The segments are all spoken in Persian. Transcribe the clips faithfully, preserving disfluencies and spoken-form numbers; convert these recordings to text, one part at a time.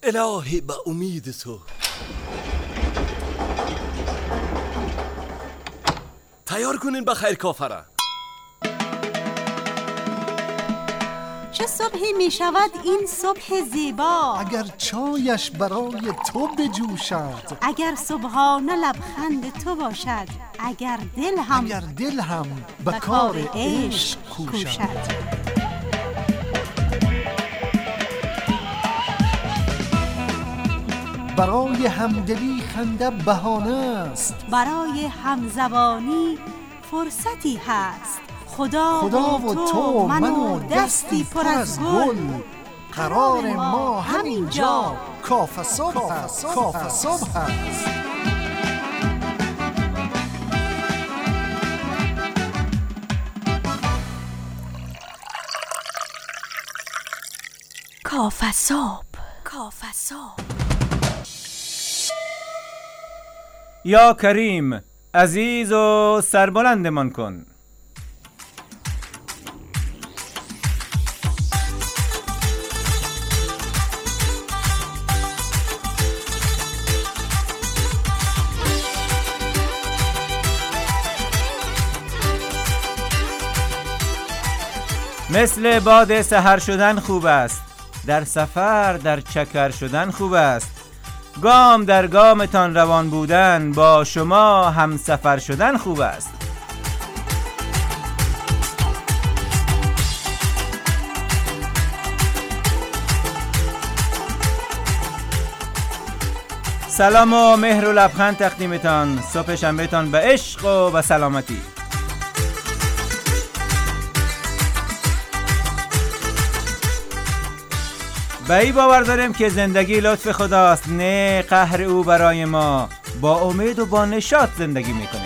الهی به امید تو. تیار کنین بخیر کافره. چه صبحی می شود این صبح زیبا، اگر چایش برای تو بجوشد، اگر صبحانه لبخند تو باشد، اگر دل هم اگر دل هم به کار عشق کوشد. برای همدلی خنده بهانه است، برای همزبانی فرصتی هست. خدا, خدا و تو من و دستی پر از گل، قرار ما همینجا کافه صبح است. کافه صبح است. کافه صبح. کافه صبح. یا کریم، عزیز و سربلندمان کن. مثل باد سحر شدن خوب است، در سفر در چکر شدن خوب است. گام در گامتان روان بودن، با شما هم سفر شدن خوب است. سلام و مهر و لبخند تقدیمتان. صبح شنبهتان به عشق و به سلامتی. به این باور داریم که زندگی لطف خداست، نه قهر او برای ما. با امید و با نشاط زندگی میکنیم.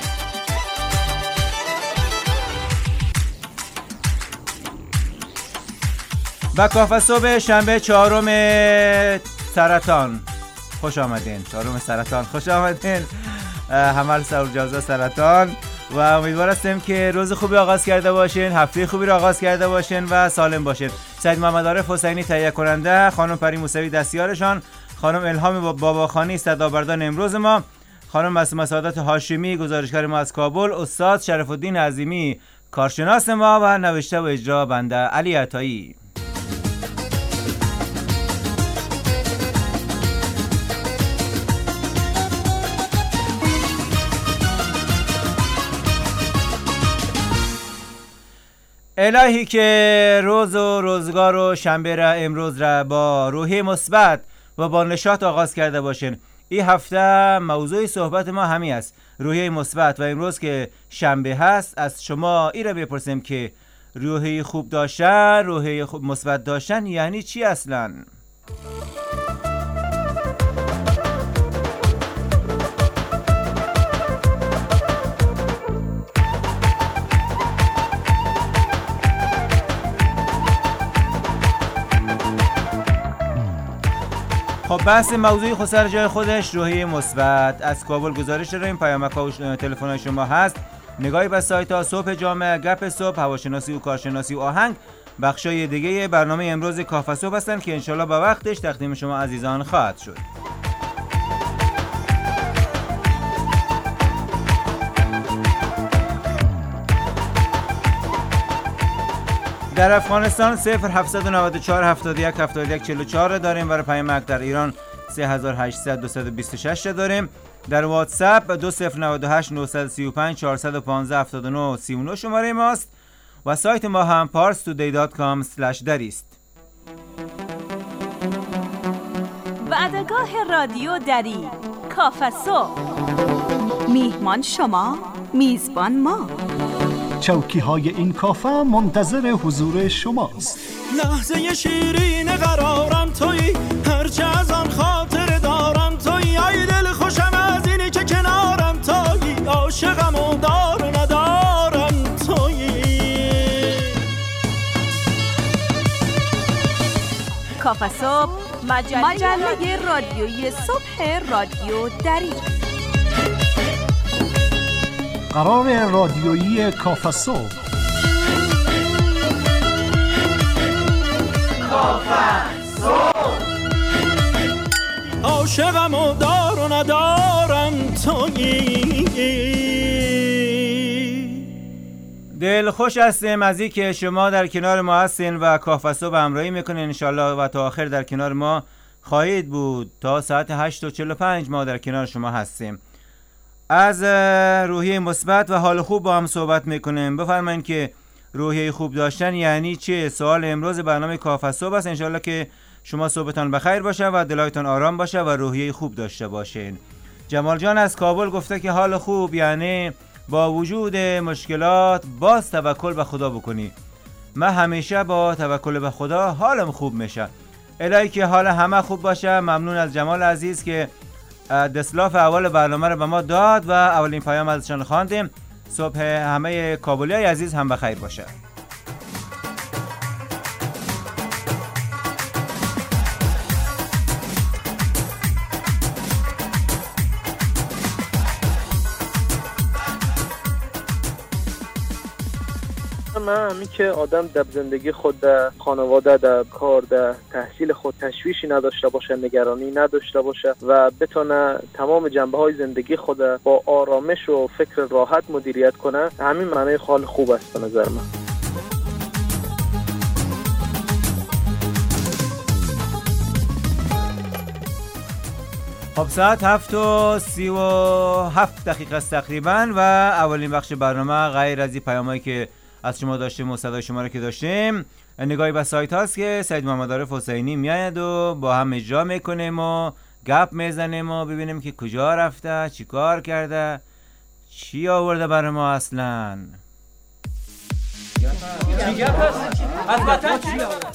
با کافه صبح شنبه چهارم سرطان خوش آمدین. چهارم سرطان خوش آمدین. حمل سرجازه سرطان و امیدوار هستیم که روز خوبی آغاز کرده باشین، هفته خوبی رو آغاز کرده باشین و سالم باشین. سید محمد عارف حسینی تهیه کننده، خانم پری موسوی دستیارشان، خانم الهام باباخانی صدابردان امروز ما، خانم معصومه سعادت هاشمی گزارشگر ما از کابل، استاد شرف الدین عظیمی کارشناس ما و نوشته و اجرا بنده علی عطایی. الهی که روز و روزگار و شنبه را امروز را با روحی مثبت و با نشاط آغاز کرده باشین. این هفته موضوع صحبت ما همین است، روحی مثبت. و امروز که شنبه هست از شما این را بپرسیم که روحی خوب داشتن، روحی خوب مثبت داشتن یعنی چی اصلاً؟ خب بحث موضوعی خود سر جای خودش، روحیه مثبت. از کابل گزارش داریم، پیامک و تلفن شما هست. نگاهی به سایت ها صبح جامعه، گپ صبح، هواشناسی و کارشناسی و آهنگ بخشای دیگه برنامه امروز کافه صبح هستن که انشالله با وقتش تقدیم شما عزیزان خواهد شد. در افغانستان صفر هفتصد و نود و چهار هفتاد و یک هفتاد و یک چهل و چهار داریم. برای پیامک در ایران سه هزار و هشتصد دویست و بیست و شش داریم. در واتساپ دو صفر نه هشت نه سه پنج چهارصد و پانزده هفتاد و نه سی و نه شماره ماست و سایت ما هم پارس تودی دات کام اسلش دری است. وعدگاه رادیو دری، کافه صبح. میهمان شما، میزبان ما. چوکی های این کافه منتظر حضور شماست. لحظه شیرین قرارم تویی، هرچه از آن خاطر دارم تویی. ای دل خوشم از اینی که کنارم تویی، عاشقم و دار و ندارم تویی. کافه صبح، مجله, مجله رادیویی صبح رادیو دری. قرار رادیویی کافه صبح. کافه صبح. عاشقم و دار و ندارم تویی. دل خوش هستیم از این که شما در کنار ما هستین و کافه صبح همراهی میکنین انشالله و تا آخر در کنار ما خواهید بود. تا ساعت هشت و چهل و پنج ما در کنار شما هستیم. از روحیه مثبت و حال خوب با هم صحبت میکنیم. بفرمایید که روحیه خوب داشتن یعنی چه؟ سوال امروز برنامه کافه صبح است. انشالله که شما صبحتان بخیر باشه و دلایتان آرام باشه و روحیه خوب داشته باشین. جمال جان از کابل گفته که حال خوب یعنی با وجود مشکلات باز توکل به خدا بکنی. من همیشه با توکل به خدا حالم خوب میشه. الهی که حال همه خوب باشه. ممنون از جمال عزیز که دسلاف اول برنامه رو به ما داد و اولین پیام ازشان خواندیم. صبح همه کابلیای عزیز هم بخیر باشه. من همی که آدم در زندگی خود، در خانواده، در کار، در تحصیل خود تشویشی نداشته باشه، نگرانی نداشته باشه و بتونه تمام جنبه های زندگی خود با آرامش و فکر راحت مدیریت کنه، همین معنی حال خوب است به نظر من. خب ساعت هفت و سی و هفت دقیقه است تقریبا و اولین بخش برنامه غیر از این پیامایی که از شما داشتیم و صدای شما رو که داشتیم نگاهی به سایت هاست که سید محمد عارف حسینی میاد و با هم اجرا میکنیم و گپ میزنیم و ببینیم که کجا رفته، چی کار کرده، چی آورده برای ما اصلا. از وطن چی آورده؟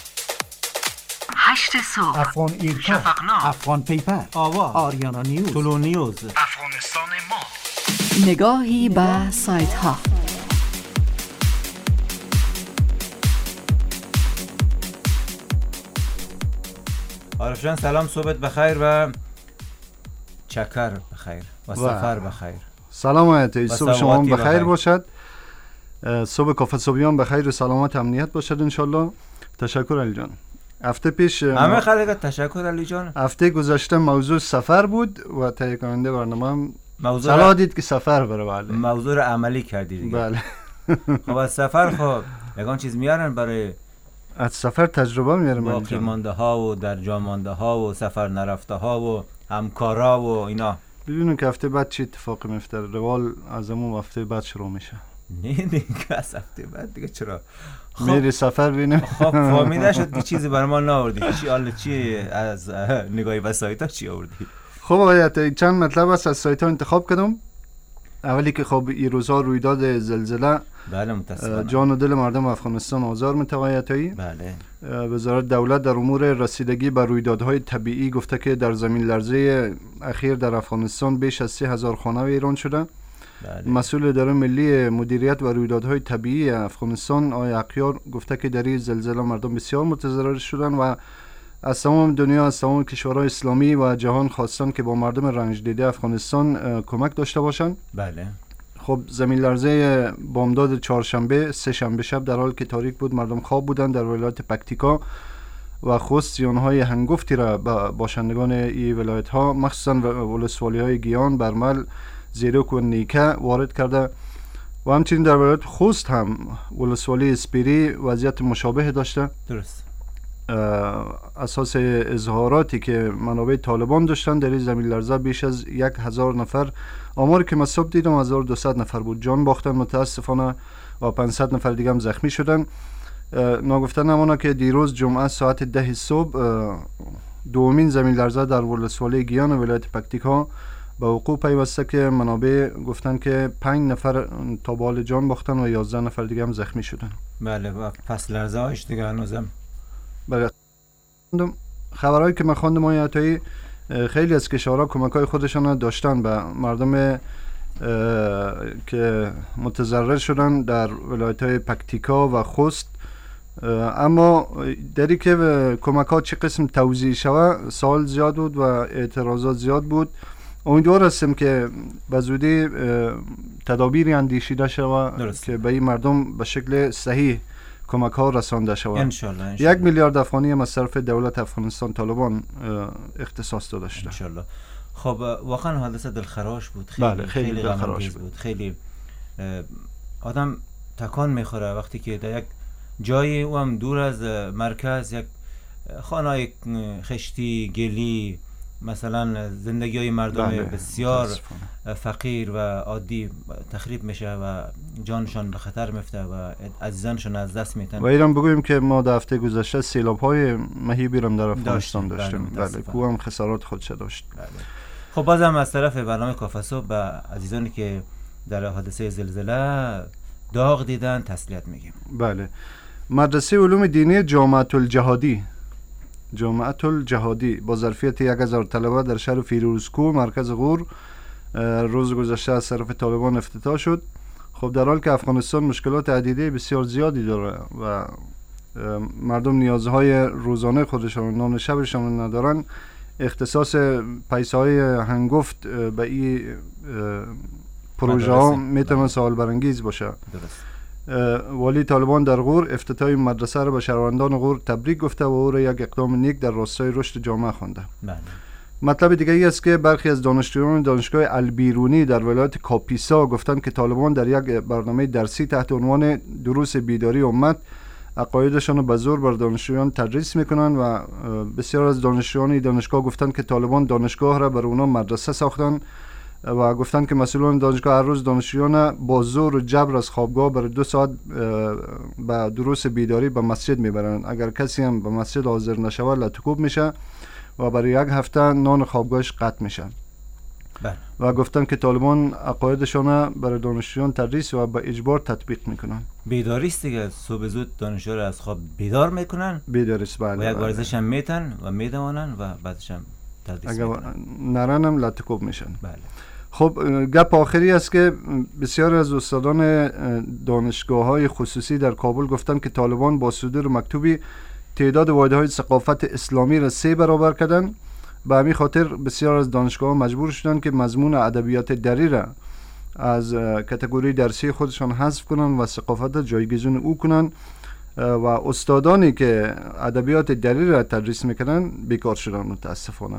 هشت صبح افغان ایرکا، افغان پیپر، آوا، آریانا نیوز، طلو نیوز، افغانستان ما. نگاهی به سایت ها. عارف جان سلام، صبحت بخیر و چکر بخیر و سفر بخیر. سلام آیت، صبح شما بخیر باشد. صبح کافه صبحیان بخیر و سلامت امنیت باشد انشالله. تشکر علی جان. هفته پیش همه خلق تشکر علی جان. هفته گذشته موضوع سفر بود و تهیه کننده برنامه موضوع صلاح دید که سفر بره. بله موضوع رو عملی کردی دیگه. بله. خب از سفر خب یگان چیز میارن برای از سفر تجربه میارن، باقی مانده ها و در جا مانده ها و سفر نرفته ها و همکارا و اینا. ببینون که هفته بعد چی اتفاقی میفته. روال از همون هفته بعد شروع میشه. نه دیگه از هفته بعد دیگه چرا؟ خب میری سفر ببینیم. خب فهمیده شد که چیزی برای ما نآوردی. چی حالا چی از نگاهی به سایت ها چی آوردی؟ خب آقای چند مطلب است از سایت ها انتخاب کردم. اولی که خب این روزها رویداد زلزله بله متاسفانه جان و دل مردم افغانستان آزار می‌توایتایی. بله. وزارت دولت در امور رسیدگی به رویدادهای طبیعی گفته که در زمین لرزه اخیر در افغانستان بیش از سه هزار خانه ویران شده. بله. مسئول اداره ملی مدیریت و رویدادهای طبیعی افغانستان آقای عقیار گفته که در این زلزله مردم بسیار متضرر شدند و از تمام دنیا، از تمام کشورهای اسلامی و جهان خواستن که با مردم رنج دیده افغانستان کمک داشته باشند. بله. خب زمین لرزه بامداد چهارشنبه سه شنبه شب در حال که تاریک بود مردم خواب بودند در ولایت پکتیکا و خوست زیانهای هنگفتی را به باشندگان این ولایت ها مخصوصا ولسوالی های گیان، برمل، زیروک و نیکه وارد کرده و همچنین در ولایت خوست هم ولسوالی اسپیری وضعیت مشابه داشته. درست. اساس اظهاراتی که منابع طالبان داشتن در این زمین لرزه بیش از یک هزار نفر، آمار که من صبح دیدم هزار و دویست نفر بود، جان باختن متاسفانه و پانصد نفر دیگه هم زخمی شدن. ناگفته نمونه که دیروز جمعه ساعت ده صبح دومین زمین لرزه در ولسوالی گیان ولایت پکتیکا به وقوع پیوسته که منابع گفتن که پنج نفر تا به حال جان باختن و یازده نفر دیگه هم زخمی شدن. بله و پس لرزه هاش دیگه هنوزم. بله. خبرهایی که من خواندم آقای عطایی، خیلی از کشورها کمک‌های خودشان داشتن به مردم که متضرر شدن در ولایت‌های پکتیکا و خوست، اما دری که کمک‌ها چه قسم توزیع شود سوال زیاد بود و اعتراضات زیاد بود. امیدوار هستم که به زودی تدابیری اندیشیده شود که به این مردم به شکل صحیح کمک ها رسانده شود. انشالله, انشالله. یک میلیارد افغانی مصرف دولت افغانستان طالبان اختصاص داده شده. انشالله. خب واقعا حادثه دلخراش بود. خیلی بله خیلی, خیلی دلخراش بود. بود. خیلی آدم تکان میخوره وقتی که در یک جایی او هم دور از مرکز، یک خانه خشتی گلی، مثلا زندگی های مردم بله. بسیار فقیر و عادی تخریب میشه و جانشان به خطر میفته و عزیزانشان از دست میتن. و ایران بگویم که ما در هفته گذشته سیلاب های مهیبی هم در افغانستان داشتیم. بله, بله. کو هم خسارات خودش داشت. بله. خب بازم از طرف برنامه کافه صبح به عزیزانی که در حادثه زلزله داغ دیدن تسلیت میگیم. بله. مدرسه علوم دینی جامعه الجهادی جامعه الجهادی با ظرفیت یک هزار طلبه در شهر فیروزکوه مرکز غور روز گذشته از طرف طالبان افتتاح شد. خب در حال که افغانستان مشکلات عدیده بسیار زیادی داره و مردم نیازهای روزانه خودشان نان شبشان ندارن، اختصاص پیسه های هنگفت به این پروژه ها میتونه سوال برانگیز باشه. درست. والی طالبان در غور افتتاح مدرسه را به شهروندان غور تبریک گفته و او را یک اقدام نیک در راستای رشد جامعه خوانده. بله. مطلب دیگه ای است که برخی از دانشجویان دانشگاه البیرونی در ولایت کاپیسا گفتند که طالبان در یک برنامه درسی تحت عنوان دروس بیداری امت عقایدشان را به زور بر دانشجویان تدریس میکنند و بسیار از دانشجویان دانشگاه گفتند که طالبان دانشگاه را بر اونها مدرسه ساختند و گفتند که مسئولان دانشگاه هر روز دانشجویان با زور و جبر از خوابگاه برای دو ساعت به دروس بیداری به مسجد میبرند. اگر کسی هم به مسجد حاضر نشود لطکوب میشه و برای یک هفته نان خوابگاهش قطع میشه. بله. و گفتند که طالبان عقایدشان برای دانشجویان تدریس و به اجبار تطبیق میکنن. بیداری است دیگه، صبح زود دانشجو را از خواب بیدار میکنن. بیداری است. بله. و یک ورزش هم میتن و میدوانن و بعدش هم تدریس اگر میکنن. نرن هم لطکوب میشن. بله. خب گپ آخری است که بسیار از استادان دانشگاه های خصوصی در کابل گفتند که طالبان با صدور مکتوبی تعداد واحد های ثقافت اسلامی را سه برابر کردند. به همین خاطر بسیار از دانشگاه ها مجبور شدند که مضمون ادبیات دری را از کاتگوری درسی خودشان حذف کنند و ثقافت جایگزین او کنند و استادانی که ادبیات دری را تدریس میکنند بیکار شدند متاسفانه.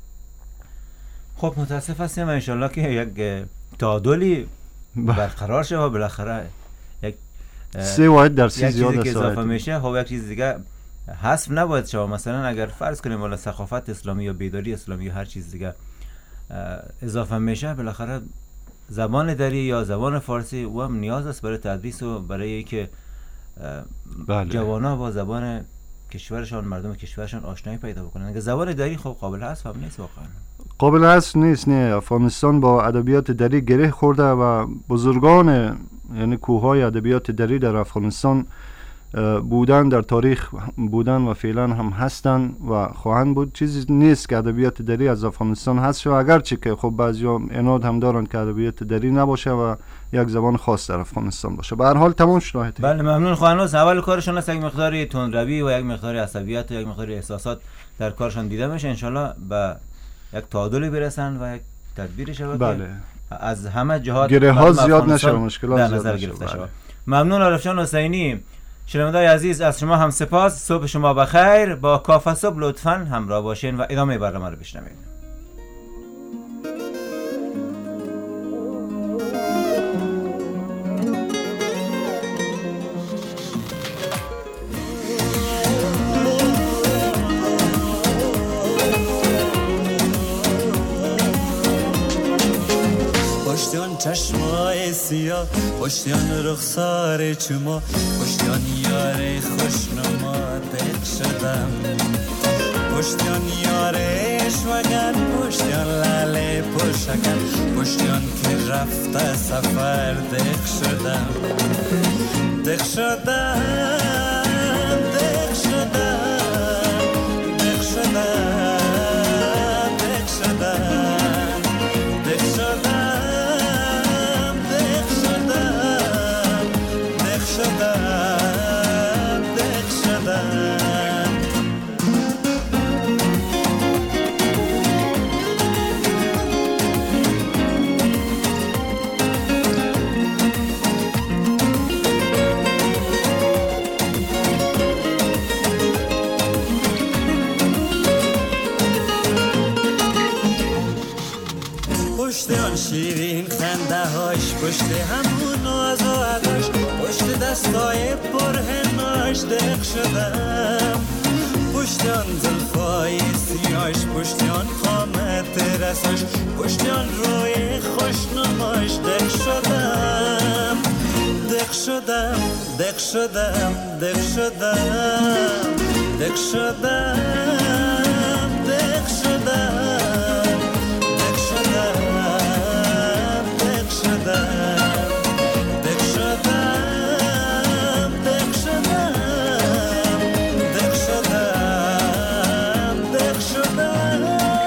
خب متاسف هستیم و انشالله که یک تعادلی برقرار شه و بالاخره یک سه واحد درسی زیاد است. اضافه میشه. خب یک چیز دیگه حذف نباید شه. مثلا اگر فرض کنیم والا ثقافت اسلامی یا بیداری اسلامی یا هر چیز دیگه اضافه میشه، بالاخره زبان دری یا زبان فارسی و هم نیاز است برای تدریس و برای اینکه بله. جوانا با زبان کشورشان، مردم کشورشان آشنایی پیدا بکنن. اگه زبان دری خب قابل حذف هم نیست، واقعا قابل حذف نیست. نه، افغانستان با ادبیات دری گره خورده و بزرگان یعنی کوههای ادبیات دری در افغانستان بودن، در تاریخ بودن و فعلا هم هستن و خواهند بود. چیزی نیست که ادبیات دری از افغانستان هست شد، اگرچه که خب بعضیا عناد هم دارن که ادبیات دری نباشه و یک زبان خاص در افغانستان باشه. به هر حال تمام شد. بله ممنون خانوس. اول کارشون است یک مقداری تندروی و یک مقداری عصبیت و یک مقداری احساسات در کارشان دیده میشه. انشالله به یک تعادلی برسن و یک تدبیری شود. بله. از همه جهات گره ها زیاد نشه، مشکلات زیاد نشه. بله. ممنون عارف جان حسینی. شنونده‌های عزیز از شما هم سپاس. صبح شما بخیر. با کافه صبح لطفاً همراه باشین و ادامه برنامه رو بشنوید. پشتیان چشمای سیاه، پشتیان رخسار چما، پشتیان یار خوشنما دق شدم، پشتیان یار اشوگن، پشتیان لاله پشکن، پشتیان که رفته سفر دق شدم، دق شدم، دق شدم، دق شدم، دق شدم، دق شدم. پشت همون ناز و عداش، پشت دستای پرهناش دق شدم، پشت آن زلفای سیاش، پشت آن قامت رساش، پشت آن روی خوشنماش دق شدم، دق شدم، دق شدم، دق شدم، دق شدم، دق شدم، دق شدم، دق شدم، دق شدم، دق شدم، دق شدم، دق شدم.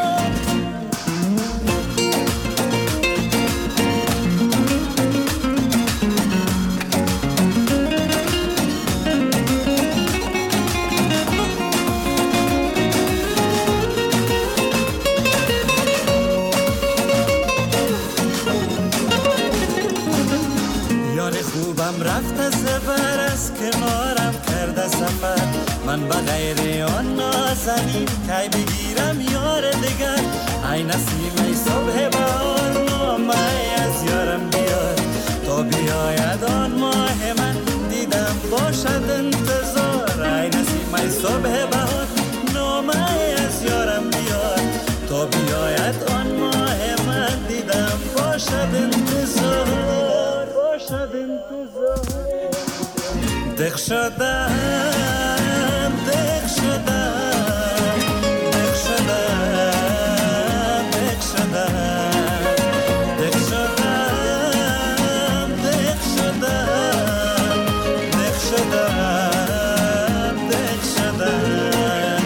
رفت از سفر از کنارم کرده سفر، من به غیر آن نازنین کی بگیرم یار دگر. ای نسیم صبح بهار نامه از یارم بیار، تا بیاید آن ماه من دیدم باشد انتظار. ای نسیم صبح بهار نامه از یارم بیار، تا بیاید آن ماه من دیدم باشد انتظار، باشد انتظار. دق شدم، دق شدم، دق شدم، دق شدم، دق شدم، دق شدم، دق شدم، دق شدم.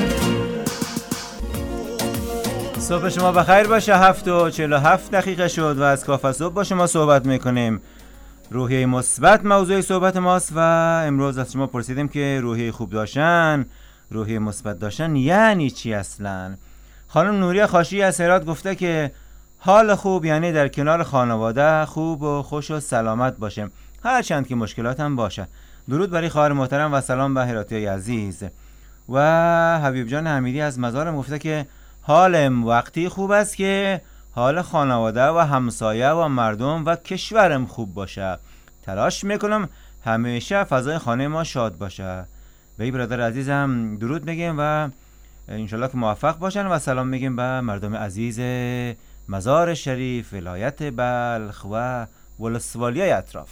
صبح شما بخیر باشه. هفت و چهل و هفت دقیقه شد و از کافه صبح با شما صحبت میکنیم. روحیه مثبت موضوع صحبت ماست و امروز از شما پرسیدیم که روحیه خوب داشتن، روحیه مثبت داشتن یعنی چی اصلا؟ خانم نوری خاشی از هرات گفته که حال خوب یعنی در کنار خانواده خوب و خوش و سلامت باشه، هرچند که مشکلات هم باشه. درود برای خواهر محترم و سلام به هراتی عزیز. و حبیب جان حمیدی از مزارم گفته که حالم وقتی خوب است که حال خانواده و همسایه و مردم و کشورم خوب باشه. تلاش میکنم همیشه فضای خانه ما شاد باشه. به این برادر عزیزم درود میگیم و انشالله که موفق باشن و سلام میگیم به مردم عزیز مزار شریف، ولایت بلخ و ولسوالیای اطراف.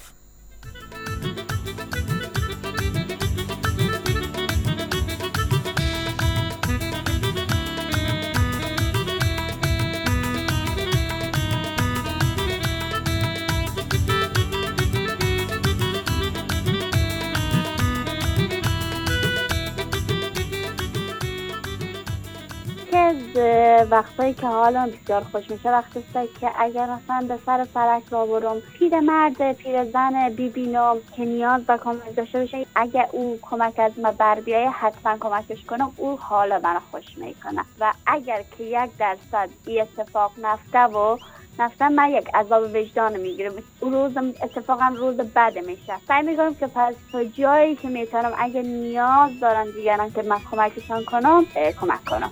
وقتایی که حالم بسیار خوش میشه وقتی است که اگر مثلا به سر فلک را برم پیر مرد پیر زن ببینم که نیاز به کمک داشته باشه، اگر او کمک از من بر بیایه حتما کمکش کنم، او حال من خوش میکنه. و اگر که یک درصد این اتفاق نفته و نفته من یک عذاب وجدان میگیرم، اون روز اتفاقا روز بد میشه. سعی میکنم که پس تا جایی که میتونم اگر نیاز دارن دیگران که من کمکشان کنم کمک کنم.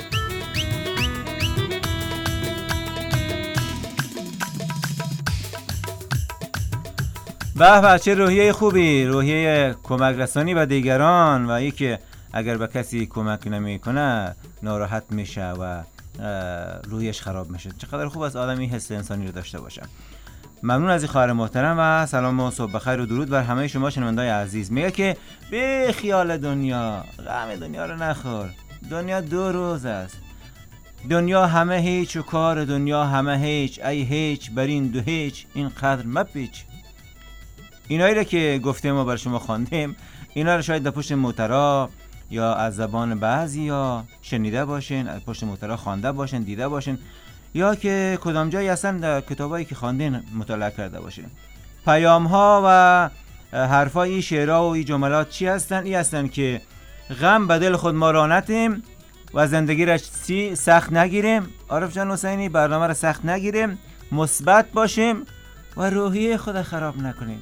به به، چه روحیه خوبی، روحیه کمک رسانی به دیگران و ای که اگر به کسی کمک نمی کنه ناراحت میشه و روحیش خراب میشه. چقدر خوب است آدمی حس انسانی رو داشته باشه. ممنون از این خواهر محترم و سلام و صبح بخیر و درود بر همه شما شنوندای عزیز. میگه که به خیال دنیا، غم دنیا رو نخور، دنیا دو روز است، دنیا همه هیچ و کار دنیا همه هیچ، ای هیچ بر این دو هیچ این قدر مپیچ. اینایی رو که گفتیم ما بر شما خواندیم، اینا رو شاید در پشت موترا یا از زبان بعضی یا شنیده باشین، از پشت موترا خوانده باشین، دیده باشین، یا که کدام جایی اصلا در کتابایی که خواندین مطالعه کرده باشین. پیام ها و حرفای این شعرها و این جملات چی هستن؟ این هستن که غم به دل خود ما را نتیم و زندگی را سخت نگیریم. عارف جان حسینی، برنامه را سخت نگیریم، مثبت باشیم و روحیه خود خراب نکنیم.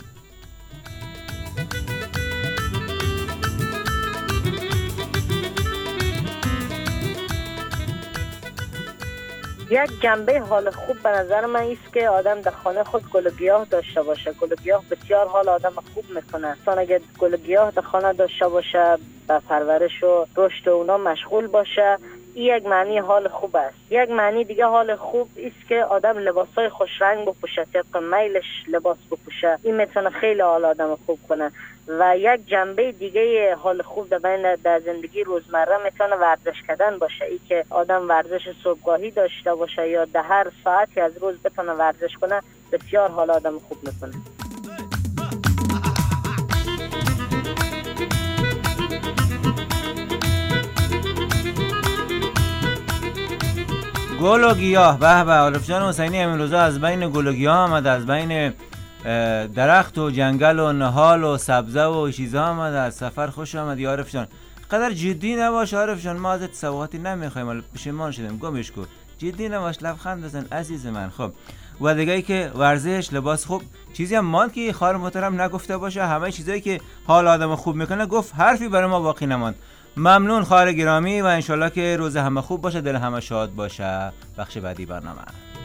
یک جنبه حال خوب به نظر من است که آدم در خانه خود گل و گیاه داشته باشه. گل و گیاه بسیار حال آدم خوب میکنه. انسان اگر گل و گیاه در خانه داشته باشه، به پرورش و رشد اونا مشغول باشه، این یک معنی حال خوب است. یک معنی دیگه حال خوب است که آدم لباسای خوش رنگ بپوشه، طبق میلش لباس بپوشه. این میتونه خیلی حال آدم خوب کنه. و یک جنبه دیگه حال خوب در بین در زندگی روزمره میتونه ورزش کردن باشه. ای که آدم ورزش صبحگاهی داشته باشه یا در هر ساعتی از روز بتونه ورزش کنه، بسیار حال آدم خوب میکنه. گل و گیاه. به به، عارف جان حسینی امین روزا از بین گل و گیاه آمد، از بین درخت و جنگل و نهال و سبزه و چیزا آمد. از سفر خوش آمدی عارف جان. قدر جدی نباش عارف جان، ما ازت سوغاتی نمیخوایم، ولی پشیمان شدیم. گمش کن، جدی نباش، لبخند بزن عزیز من. خب و دیگه ای که ورزش، لباس خوب، چیزی هم ماند که خواهر محترم نگفته باشه. همه چیزایی که حال آدم خوب میکنه گفت، حرفی برای ما باقی نماند. ممنون خواهر گرامی و انشالله که روز همه خوب باشه، دل همه شاد باشه. بخش بعدی برنامه.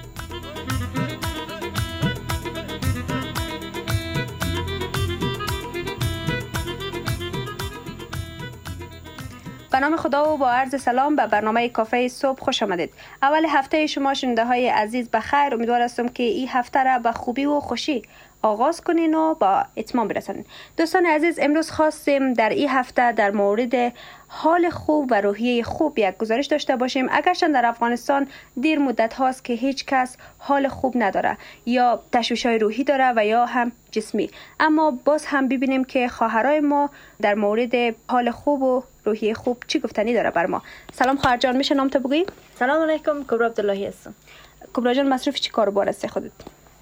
به نام خدا و با عرض سلام به برنامه کافه صبح خوش آمدید. اول هفته شما شنونده های عزیز بخیر. امیدوار هستم که این هفته را به خوبی و خوشی آغاز کنین و با اتمام برسانین. دوستان عزیز، امروز خواستیم در این هفته در مورد حال خوب و روحیه خوب یک گزارش داشته باشیم. اگرچه در افغانستان دیر مدت هاست که هیچ کس حال خوب نداره، یا تشویش‌های روحی داره و یا هم جسمی، اما باز هم ببینیم که خواهرای ما در مورد حال خوب و روحیه خوب چی گفتنی داره بر ما. سلام خواهر جان، میشه نام تو بگی؟ سلام علیکم، کبرا عبداللهی هستم. کبرا جان، مصروف چی کاروبار هستی خودت؟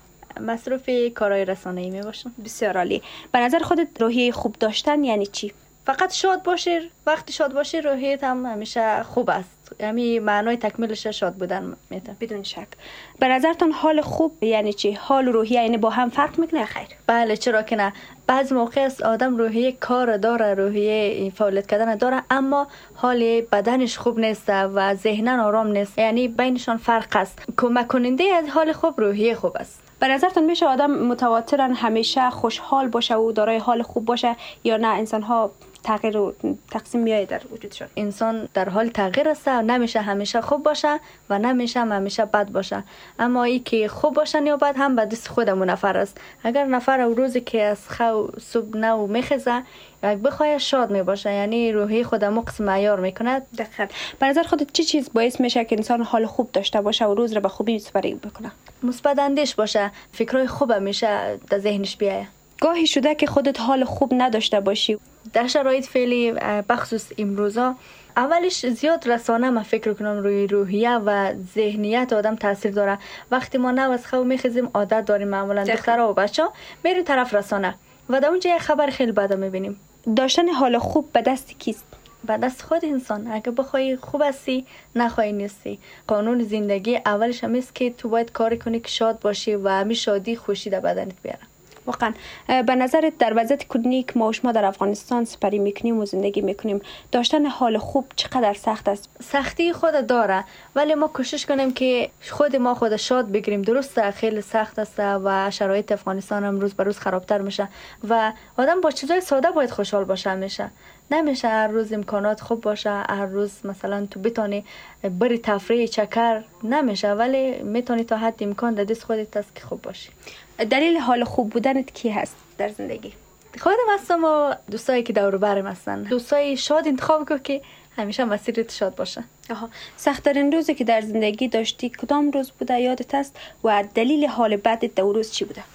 مصروف کارهای رسانه‌ای می باشم. بسیار عالی. به نظر خودت روحیه خوب داشتن یعنی چی؟ فقط شاد باشی. وقتی شاد باشی روحیت هم همیشه خوب است. یعنی معنای تکمیلش شاد بودن میتونه. بدون شک. به نظرتون حال خوب یعنی چی؟ حال و روحیه یعنی با هم فرق میکنه خیر؟ بله، چرا که نه. بعض موقع است آدم روحیه کار داره، روحیه فعالیت کردن داره، اما حال بدنش خوب نیست و ذهنن آرام نیست. یعنی بینشان فرق است. کمک کننده از حال خوب روحیه خوب است. به نظرتون میشه آدم متواتراً همیشه خوشحال باشه و دارای حال خوب باشه، یا نه انسان ها تغییر و تقسیم میایه در وجودشون؟ انسان در حال تغییر است و نمیشه همیشه خوب باشه و نمیشه همیشه بد باشه. اما ای که خوب باشن یا بد هم به دست خودمون نفر است. اگر نفر او روزی که از خو صبح نو میخزه بخواد شاد میباشه، یعنی روحی خودمو قسم معیار میکنه. دقیقاً. به نظر خودت چه چیز باعث میشه که انسان حال خوب داشته باشه و روز رو به خوبی سپری بکنه؟ مثبت اندیش باشه، فکرای خوب میشه در ذهنش بیایه. گاهی شده که خودت حال خوب نداشته باشی؟ در شرایط فعلی بخصوص امروزا اولش زیاد رسانه ما فکر کنم روی روحیه و ذهنیت آدم تاثیر داره. وقتی ما نو از خواب میخیزیم عادت داریم معمولا دخترها و بچه‌ها میریم طرف رسانه و در اونجا خبر خیلی بد میبینیم. داشتن حال خوب به دست کیست؟ به دست خود انسان. اگه بخوای خوب هستی، نخوای نیستی. قانون زندگی اولش هم است که تو باید کاری کنی که شاد باشی و همین شادی خوشی در بدنت بیاره. واقعا به نظرت در وضعیت کنونی که ما و شما در افغانستان سپری میکنیم و زندگی میکنیم، داشتن حال خوب چقدر سخت است؟ سختی خود داره، ولی ما کوشش کنیم که خود ما خود شاد بگیریم. درسته خیلی سخت است و شرایط افغانستان هم روز به روز خرابتر میشه و آدم با چیزای ساده باید خوشحال باشه. میشه نمیشه هر روز امکانات خوب باشه، هر روز مثلا تو بتونی بری تفریح چکر، نمیشه، ولی میتونی تا حد امکان در دست خودت است که خوب باشی. دلیل حال خوب بودنت کی هست در زندگی؟ خودم هستم و دوستایی که دور و برم هستن. دوستای شاد انتخاب کن که همیشه مسیرت شاد باشه. آها. سخت‌ترین روزی که در زندگی داشتی کدام روز بوده یادت است و دلیل حال بدت در روز چی بوده؟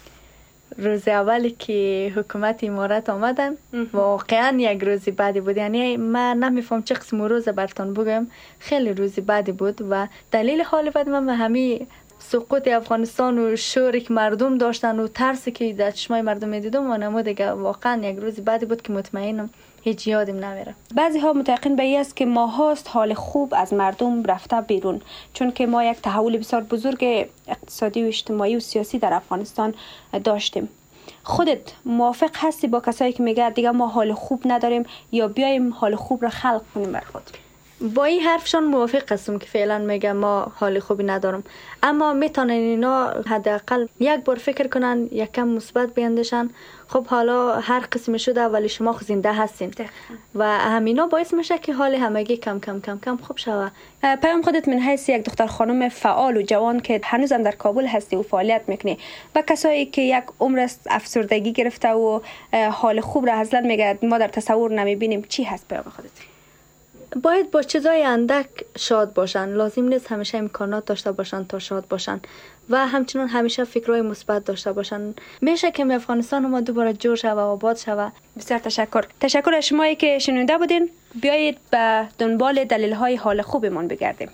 روز اولی که حکومت امارات آمدن واقعا یک روزی بدی بود. یعنی من نمیفهم چه قسم روز براتون بگم، خیلی روزی بدی بود و دلیل حال بد من همین سقوط افغانستان و شوری که مردم داشتن و ترسی که در چشمای مردم میدیدم و نمو دیگه واقعا یک روز بعدی بود که مطمئنم هیچ یادم نمیره. بعضی ها متقین به این است که ماهاست حال خوب از مردم رفته بیرون، چون که ما یک تحول بسیار بزرگ اقتصادی و اجتماعی و سیاسی در افغانستان داشتیم. خودت موافق هستی با کسایی که میگه دیگه ما حال خوب نداریم یا بیایم حال خوب را خلق کنیم بر خود؟ با این حرفشان موافق هستم که فعلا میگه ما حال خوبی ندارم، اما میتونن اینا حداقل یک بار فکر کنن، یک کم مثبت بیندشن. خب حالا هر قسم شده ولی شما خود زنده هستین و همینا باعث میشه که حال همگی کم کم کم کم خوب شوه. پیام خودت من حیث یک دختر خانم فعال و جوان که هنوزم در کابل هستی و فعالیت میکنی و کسایی که یک عمر است افسردگی گرفته و حال خوب را اصلا میگه ما در تصور نمیبینیم، چی هست پیام خودت؟ باید با چیزای اندک شاد باشن، لازم نیست همیشه امکانات داشته باشن تا شاد باشن و همچنان همیشه فکرهای مثبت داشته باشن. میشه که افغانستان ما دوباره جور شوه و آباد شوه. بسیار تشکر. تشکر از شمایی که شنونده بودین. بیایید به دنبال دلیل های حال خوبمون بگردیم.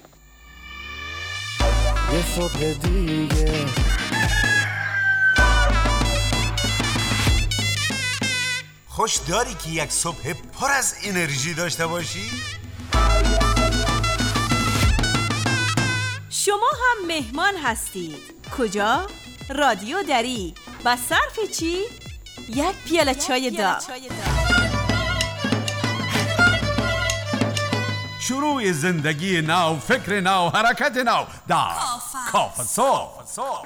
یه صبح دیگه خوش داری که یک صبح پر از انرژی داشته باشی؟ شما هم مهمان هستید. کجا؟ رادیو دری. با صرف چی؟ یک پیاله چای داغ. شروع زندگی نو، فکر نو، حرکت نو در کافه صبح.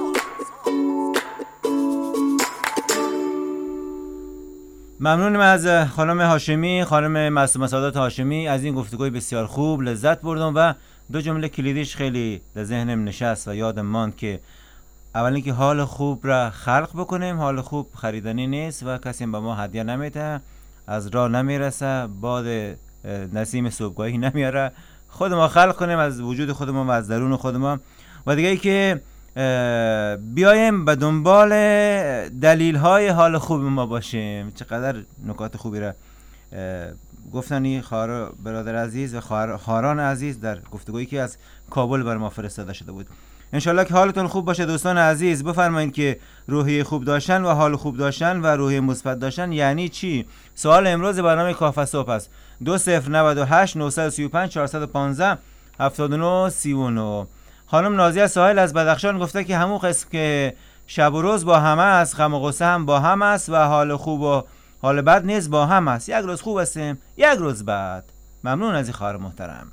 ممنونم از خانم هاشمی، خانم معصومه سعادت هاشمی. از این گفتگوی بسیار خوب لذت بردم و دو جمله کلیدیش خیلی در ذهنم نشست و یادم ماند که اولا که حال خوب را خلق بکنیم. حال خوب خریدنی نیست و کسی به ما هدیه نمیده، از راه نمیرسه، باد نسیم صبحگاهی نمیاره. خود ما خلق کنیم از وجود خودمون و از درون خودمون. و دیگه ای که بیایم به دنبال دلیل های حال خوب ما باشیم. چقدر نکات خوبی را گفتنی خواهر برادر عزیز و خواهران عزیز در گفتگویی که از کابل بر ما فرستاده شده بود. انشالله که حالتون خوب باشه دوستان عزیز. بفرمایید که روحیه خوب داشتن و حال خوب داشتن و روحیه مثبت داشتن یعنی چی؟ سوال امروز برنامه کافه صبح است. دو صفر نود و هشت نهصد و سی و پنج چهارصد و پانزده هفتاد و نه سی و نه. خانم نازیه ساحل از بدخشان گفته که همون قسم که شب و روز با همه است، غم و غصه هم با هم است و حال خوب و حال بد نیز با هم است. یک روز خوب هستیم، یک روز بد. ممنون از این خواهر محترم.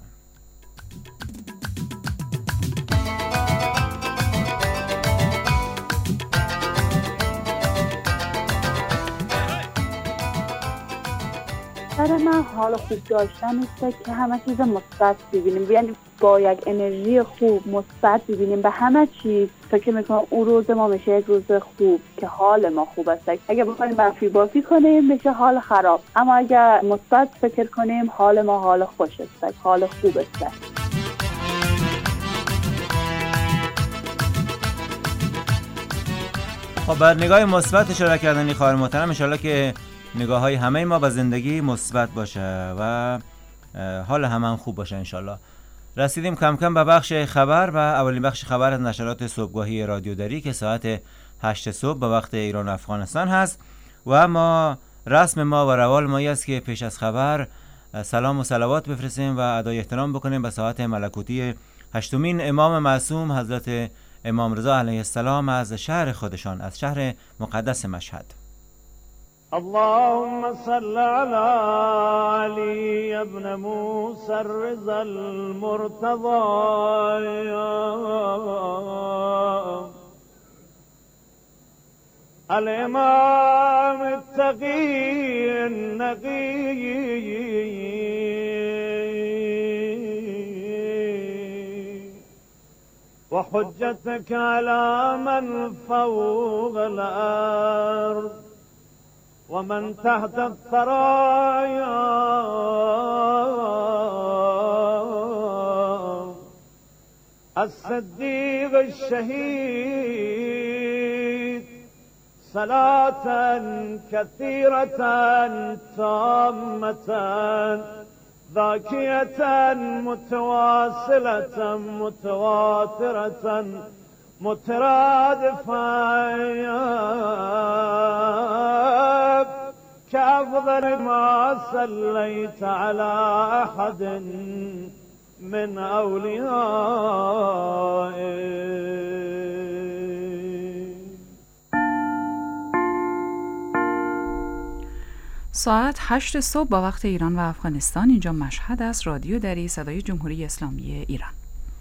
برای من حال خوب داشتن است که همه چیز مثبت ببینیم، یعنی با یک انرژی خوب مثبت ببینیم به همه چیز. فکر میکنم اون روز ما میشه یک روز خوب که حال ما خوب است. اگه بخوایم منفی بازی کنیم میشه حال خراب، اما اگر مثبت فکر کنیم حال ما حال خوش است، حال خوب است. خب بر نگاه مثبت اشاره کردنی خواهر محترم، ان شاءالله که نگاه های همه ما به زندگی مثبت باشه و حال همه هم خوب باشه ان شاءالله. رسیدیم کم کم به بخش خبر و اولین بخش خبر از نشرات صبحگاهی رادیو دری که ساعت هشت صبح به وقت ایران و افغانستان هست و ما رسم ما و روال ما است که پیش از خبر سلام و صلوات بفرستیم و ادای احترام بکنیم به ساعت ملکوتی هشتمین امام معصوم حضرت امام رضا علیه السلام از شهر خودشان، از شهر مقدس مشهد. اللهم صل على علي ابن موسى الرضا المرتضى الامام التقي النقي وحجتك على من فوق الارض ومن تحت الثرايا الصديق الشهيد صلاة كثيرة تامة ذاكية متواصلة متواترة مترادفة كأفضل ما صليت على أحد من أوليائك. ساعت هشت صبح با وقت ایران و افغانستان. اینجا مشهد است. رادیو دری، صدای جمهوری اسلامی ایران.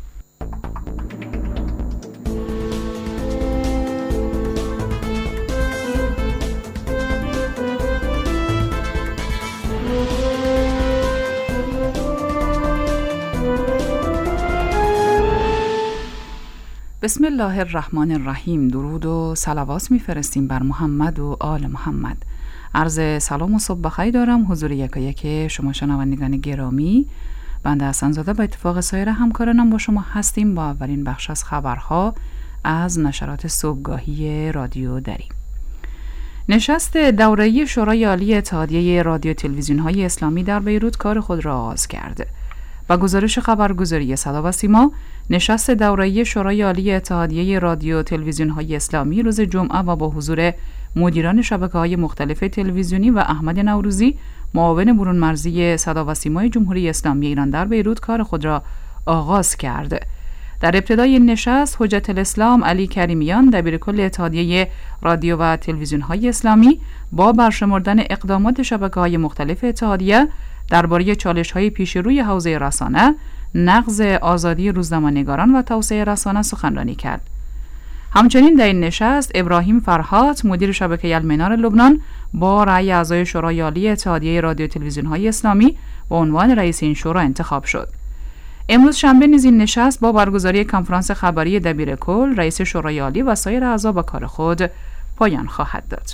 بسم الله الرحمن الرحیم. درود و صلوات میفرستیم بر محمد و آل محمد. عرض سلام و صبح بخیر دارم حضور یکایک شما شنوندگان گرامی. بنده حسن زاده به اتفاق سایر همکارانم با شما هستیم با اولین بخش از خبرها از نشرات صبحگاهی رادیو دری. نشست دوره‌ای شورای عالی اتحادیه رادیو تلویزیون‌های اسلامی در بیروت کار خود را آغاز کرد. با گزارش خبرگزاری صدا و سیما، نشست دوره‌ای شورای عالی اتحادیه رادیو تلویزیون‌های اسلامی روز جمعه و با حضور مدیران شبکه‌های مختلف تلویزیونی و احمد نوروزی، معاون برون مرزی صدا و سیمای جمهوری اسلامی ایران در بیروت کار خود را آغاز کرد. در ابتدای این نشست، حجت الاسلام علی کریمیان دبیرکل اتحادیه رادیو و تلویزیون‌های اسلامی با برشمردن اقدامات شبکه‌های مختلف اتحادیه درباره چالش‌های پیش روی حوزه رسانه، نقض آزادی روزنامه‌نگاران و توسعه رسانه سخنرانی کرد. همچنین در این نشست ابراهیم فرهاد مدیر شبکه المنار لبنان با رأی اعضای شورای عالی اتحادیه رادیو تلویزیون‌های اسلامی به عنوان رئیس این شورا انتخاب شد. امروز شنبه نیز این نشست با برگزاری کنفرانس خبری دبیرکل، رئیس شورای عالی و سایر اعضا به کار خود پایان خواهد داد.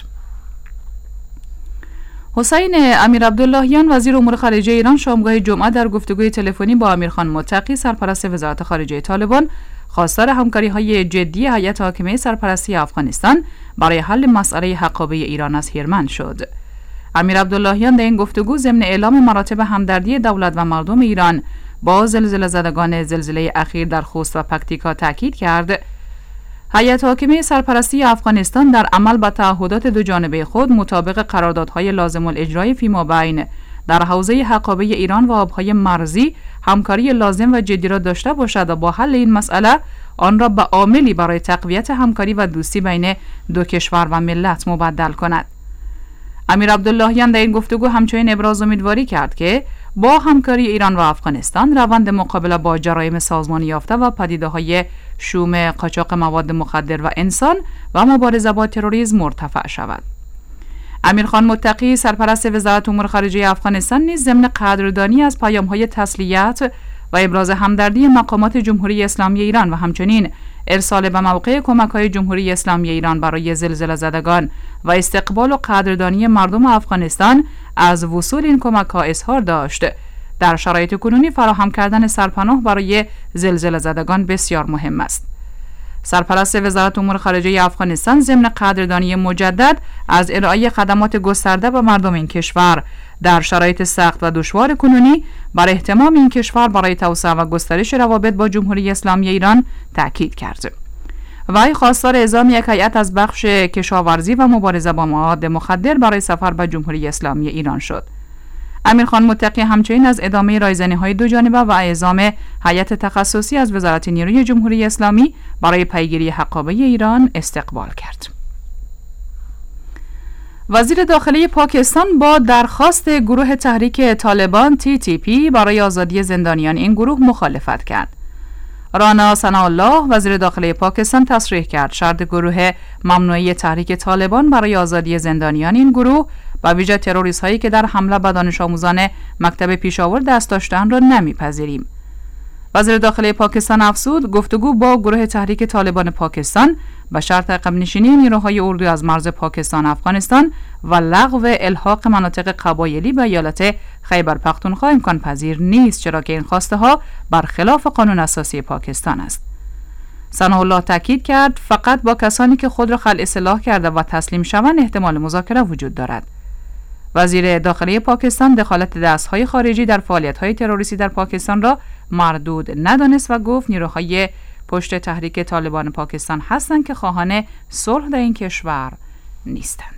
حسین امیر عبداللهیان وزیر امور خارجه ایران شامگاه جمعه در گفتگوی تلفنی با امیرخان متقی سرپرست وزارت خارجه طالبان خواستار همکاری‌های جدی هیئت حاکمه سرپرستی افغانستان برای حل مسئله حقابه ایران از هرمند شد. امیر عبداللهیان در این گفتگو ضمن اعلام مراتب همدردی دولت و مردم ایران با زلزله زدگان زلزله اخیر در خوست و پکتیکا تاکید کرد هیئت حاکمه سرپرستی افغانستان در عمل به تعهدات دو جانبه خود مطابق قراردادهای لازم الاجرای فیمابین در حوزه حقابه ایران و آبهای مرزی همکاری لازم و جدی را داشته باشد و با حل این مسئله آن را به عاملی برای تقویت همکاری و دوستی بین دو کشور و ملت مبدل کند. امیر عبداللهیان در این گفتگو همچنین ابراز امیدواری کرد که با همکاری ایران و افغانستان روند مقابله با جرایم سازمانی یافته و پدیده‌های شوم قاچاق مواد مخدر و انسان و مبارزه با تروریسم مرتفع شود. امیرخان متقی سرپرست وزارت امور خارجه افغانستان نیز ضمن قدردانی از پیام‌های تسلیت و ابراز همدردی مقامات جمهوری اسلامی ایران و همچنین ارسال به موقع کمک‌های جمهوری اسلامی ایران برای زلزله زدگان و استقبال و قدردانی مردم افغانستان از وصول این کمک‌ها اظهار داشت. در شرایط کنونی فراهم کردن سرپناه برای زلزله زدگان بسیار مهم است. سرپرست وزارت امور خارجه افغانستان ضمن قدردانی مجدد از ارائه خدمات گسترده به مردم این کشور در شرایط سخت و دشوار کنونی بر اهتمام این کشور برای توسعه و گسترش روابط با جمهوری اسلامی ایران تاکید کرد. وی خواستار اعزام یک هیئت از بخش کشاورزی و مبارزه با مواد مخدر برای سفر به جمهوری اسلامی ایران شد. امیرخان متقی همچنین از ادامه رایزنی‌های دو جانبه و اعزام هیئت تخصصی از وزارت نیروی جمهوری اسلامی برای پیگیری حقابه ایران استقبال کرد. وزیر داخلی پاکستان با درخواست گروه تحریک طالبان تی تی پی برای آزادی زندانیان این گروه مخالفت کرد. رانا ثناءالله وزیر داخلی پاکستان تصریح کرد شرط گروه ممنوعی تحریک طالبان برای آزادی زندانیان این گروه با ویژه تروریست هایی که در حمله به دانش آموزان مکتب پیشاور دست داشتند را نمیپذیریم. وزیر داخلی پاکستان افزود گفتگو با گروه تحریک طالبان پاکستان به شرط عقب نشینی نیروهای اردو از مرز پاکستان افغانستان و لغو الحاق مناطق قبایلی به ایالت خیبر پختونخوا امکان پذیر نیست، چرا که این خواسته ها برخلاف قانون اساسی پاکستان است. ثناءالله تاکید کرد فقط با کسانی که خود را خلع سلاح کرده و تسلیم شوند احتمال مذاکره وجود دارد. وزیر داخلی پاکستان دخالت دست‌های خارجی در فعالیت‌های تروریستی در پاکستان را مردود ندانست و گفت نیروهای پشت تحریک طالبان پاکستان هستند که خواهان صلح در این کشور نیستند.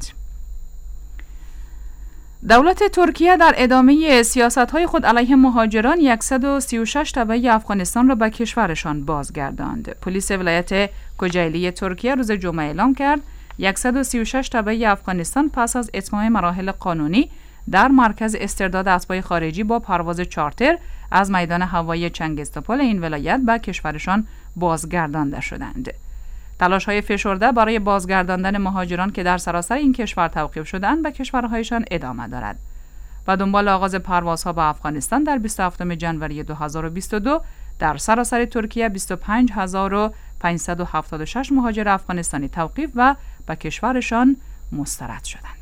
دولت ترکیه در ادامه سیاست‌های خود علیه مهاجران صد و سی و شش تبعی افغانستان را به کشورشان بازگرداند. پلیس ولایت کوچیلی ترکیه روز جمعه اعلام کرد صد و سی و شش تبعی افغانستان پس از اتمام مراحل قانونی در مرکز استرداد اسبای خارجی با پرواز چارتر از میدان هوایی چنگیزتوپل این ولایت به کشورشان بازگردانده شدند. تلاش‌های فشرده برای بازگرداندن مهاجران که در سراسر این کشور توقیف شدند به کشورهایشان ادامه دارد. و دنبال آغاز پروازها به افغانستان در بیست و هفتم ژانویه دو هزار و بیست و دو در سراسر ترکیه بیست و پنج هزار و پانصد و هفتاد و شش مهاجر افغانستانی توقیف و به کشورشان مسترد شدند.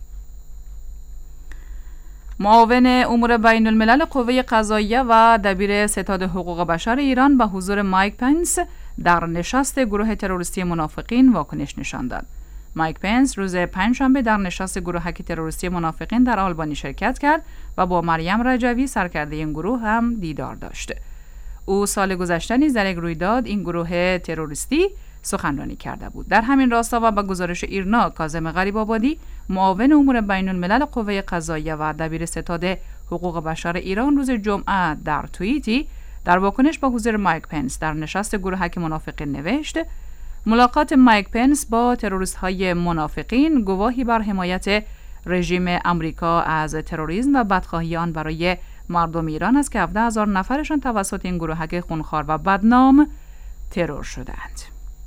معاون امور بین الملل قوه قضاییه و دبیر ستاد حقوق بشر ایران به حضور مایک پنس در نشست گروه تروریستی منافقین واکنش نشان داد. مایک پنس روز پنجشنبه در نشست گروهک تروریستی منافقین در آلبانی شرکت کرد و با مریم رجوی سرکرده این گروه هم دیدار داشت. او سال گذشته نیز در یک رویداد این گروه تروریستی سخنرانی کرده بود. در همین راستا و به گزارش ایرنا، کاظم غریب آبادی معاون امور بین الملل قوه قضاییه و دبیر ستاد حقوق بشر ایران روز جمعه در توییتی در واکنش به حضور مایک پنس در نشست گروهک منافقین نوشت: ملاقات مایک پنس با تروریست‌های منافقین گواهی بر حمایت رژیم امریکا از تروریسم و بدخواهی آن برای مردم ایران است که هفده هزار نفرشان توسط این گروهک خونخوار و بدنام ترور شدند.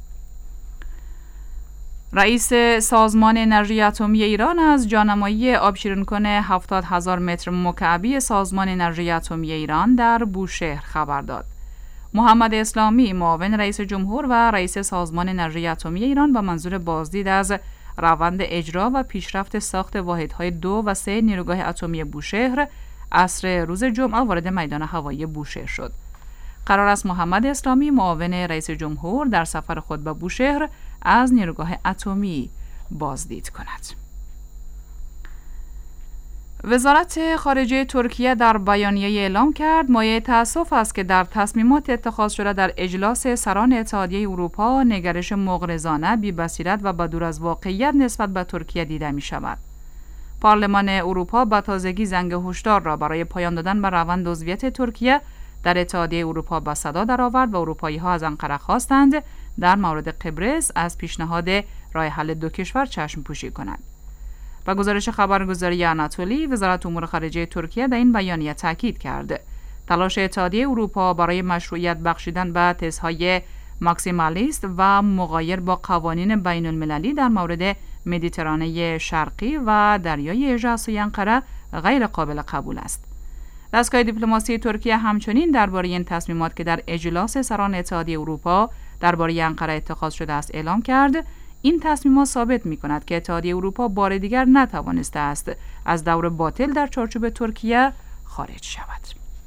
رئیس سازمان انرژی اتمی ایران از جانمایی آبشیرین‌کن هفتاد هزار متر مکعبی سازمان انرژی اتمی ایران در بوشهر خبر داد. محمد اسلامی معاون رئیس جمهور و رئیس سازمان انرژی اتمی ایران با منظور بازدید از روند اجرا و پیشرفت ساخت واحدهای دو و سه نیروگاه اتمی بوشهر عصر روز جمعه وارد میدان هوایی بوشهر شد. قرار است محمد اسلامی معاون رئیس جمهور در سفر خود به بوشهر از نیروگاه اتمی بازدید کند. وزارت خارجه ترکیه در بیانیه اعلام کرد مایه تأسف است که در تصمیمات اتخاذ شده در اجلاس سران اتحادیه اروپا نگرش مغرضانه، بی‌بصیرت و بدور از واقعیت نسبت به ترکیه دیده می شود. پارلمان اروپا به تازگی زنگ هشدار را برای پایان دادن به روند عضویت ترکیه در اتحادیه اروپا به صدا درآورد و اروپایی‌ها از آنقره خواستند در مورد قبرس از پیشنهاد راه حل دو کشور چشم پوشی کنند. با گزارش خبرگزاری آناتولی، وزارت امور خارجه ترکیه در این بیانیه تاکید کرد تلاش اتحادیه اروپا برای مشروعیت بخشیدن به تزهای ماکسیمالیست و مغایر با قوانین بین المللی در مورد مدیترانه شرقی و دریای اژه از سوی آنقره غیر قابل قبول است. دستگاه دیپلماسی ترکیه همچنین درباره این تصمیمات که در اجلاس سران اتحادیه اروپا درباره آنقره اتخاذ شده است اعلام کرد این تصمیمات ثابت می‌کند که اتحادیه اروپا بار دیگر نتوانسته است از دور باطل در چارچوب ترکیه خارج شود.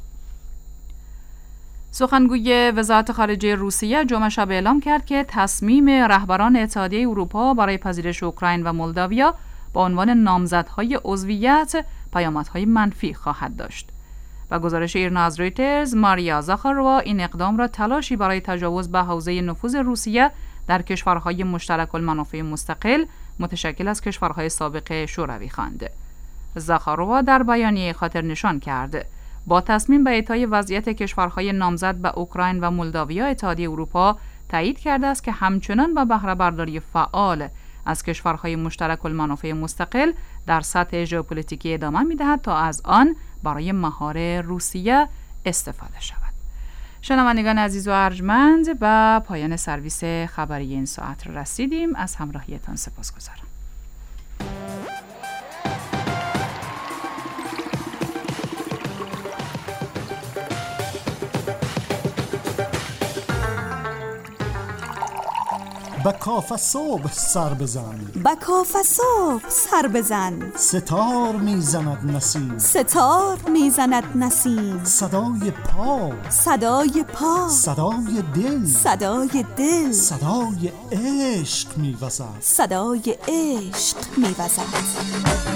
سخنگوی وزارت خارجه روسیه جمعه شب اعلام کرد که تصمیم رهبران اتحادیه اروپا برای پذیرش اوکراین و مولداویا با عنوان نامزدهای عضویت پیامدهای منفی خواهد داشت. و گزارش ایرنا از رویترز، ماریا زاخاروا این اقدام را تلاشی برای تجاوز به حوزه نفوذ روسیه در کشورهای مشترک المنافع مستقل متشکل از کشورهای سابق شوروی خواند. زاخاروا در بیانیه خاطر نشان کرد با تصمیم به اعطای وضعیت کشورهای نامزد به اوکراین و مولداویا اتحادیه اروپا تایید کرده است که همچنان با بهره برداری فعال از کشورهای مشترک المنافع مستقل در سطح ژئوپلیتیکی ادامه می‌دهد تا از آن برای مهار روسیه استفاده شود. شنوندگان عزیز و ارجمند، به پایان سرویس خبری این ساعت رسیدیم. از همراهیتان سپاسگزارم. با کاف صبح سر بزن، با کاف صبح سر بزن، ستار میزند نسیم، ستار میزند نسیم، صدای پا، صدای پا، صدای دل، صدای دل، صدای عشق میوزد، صدای عشق میوزد.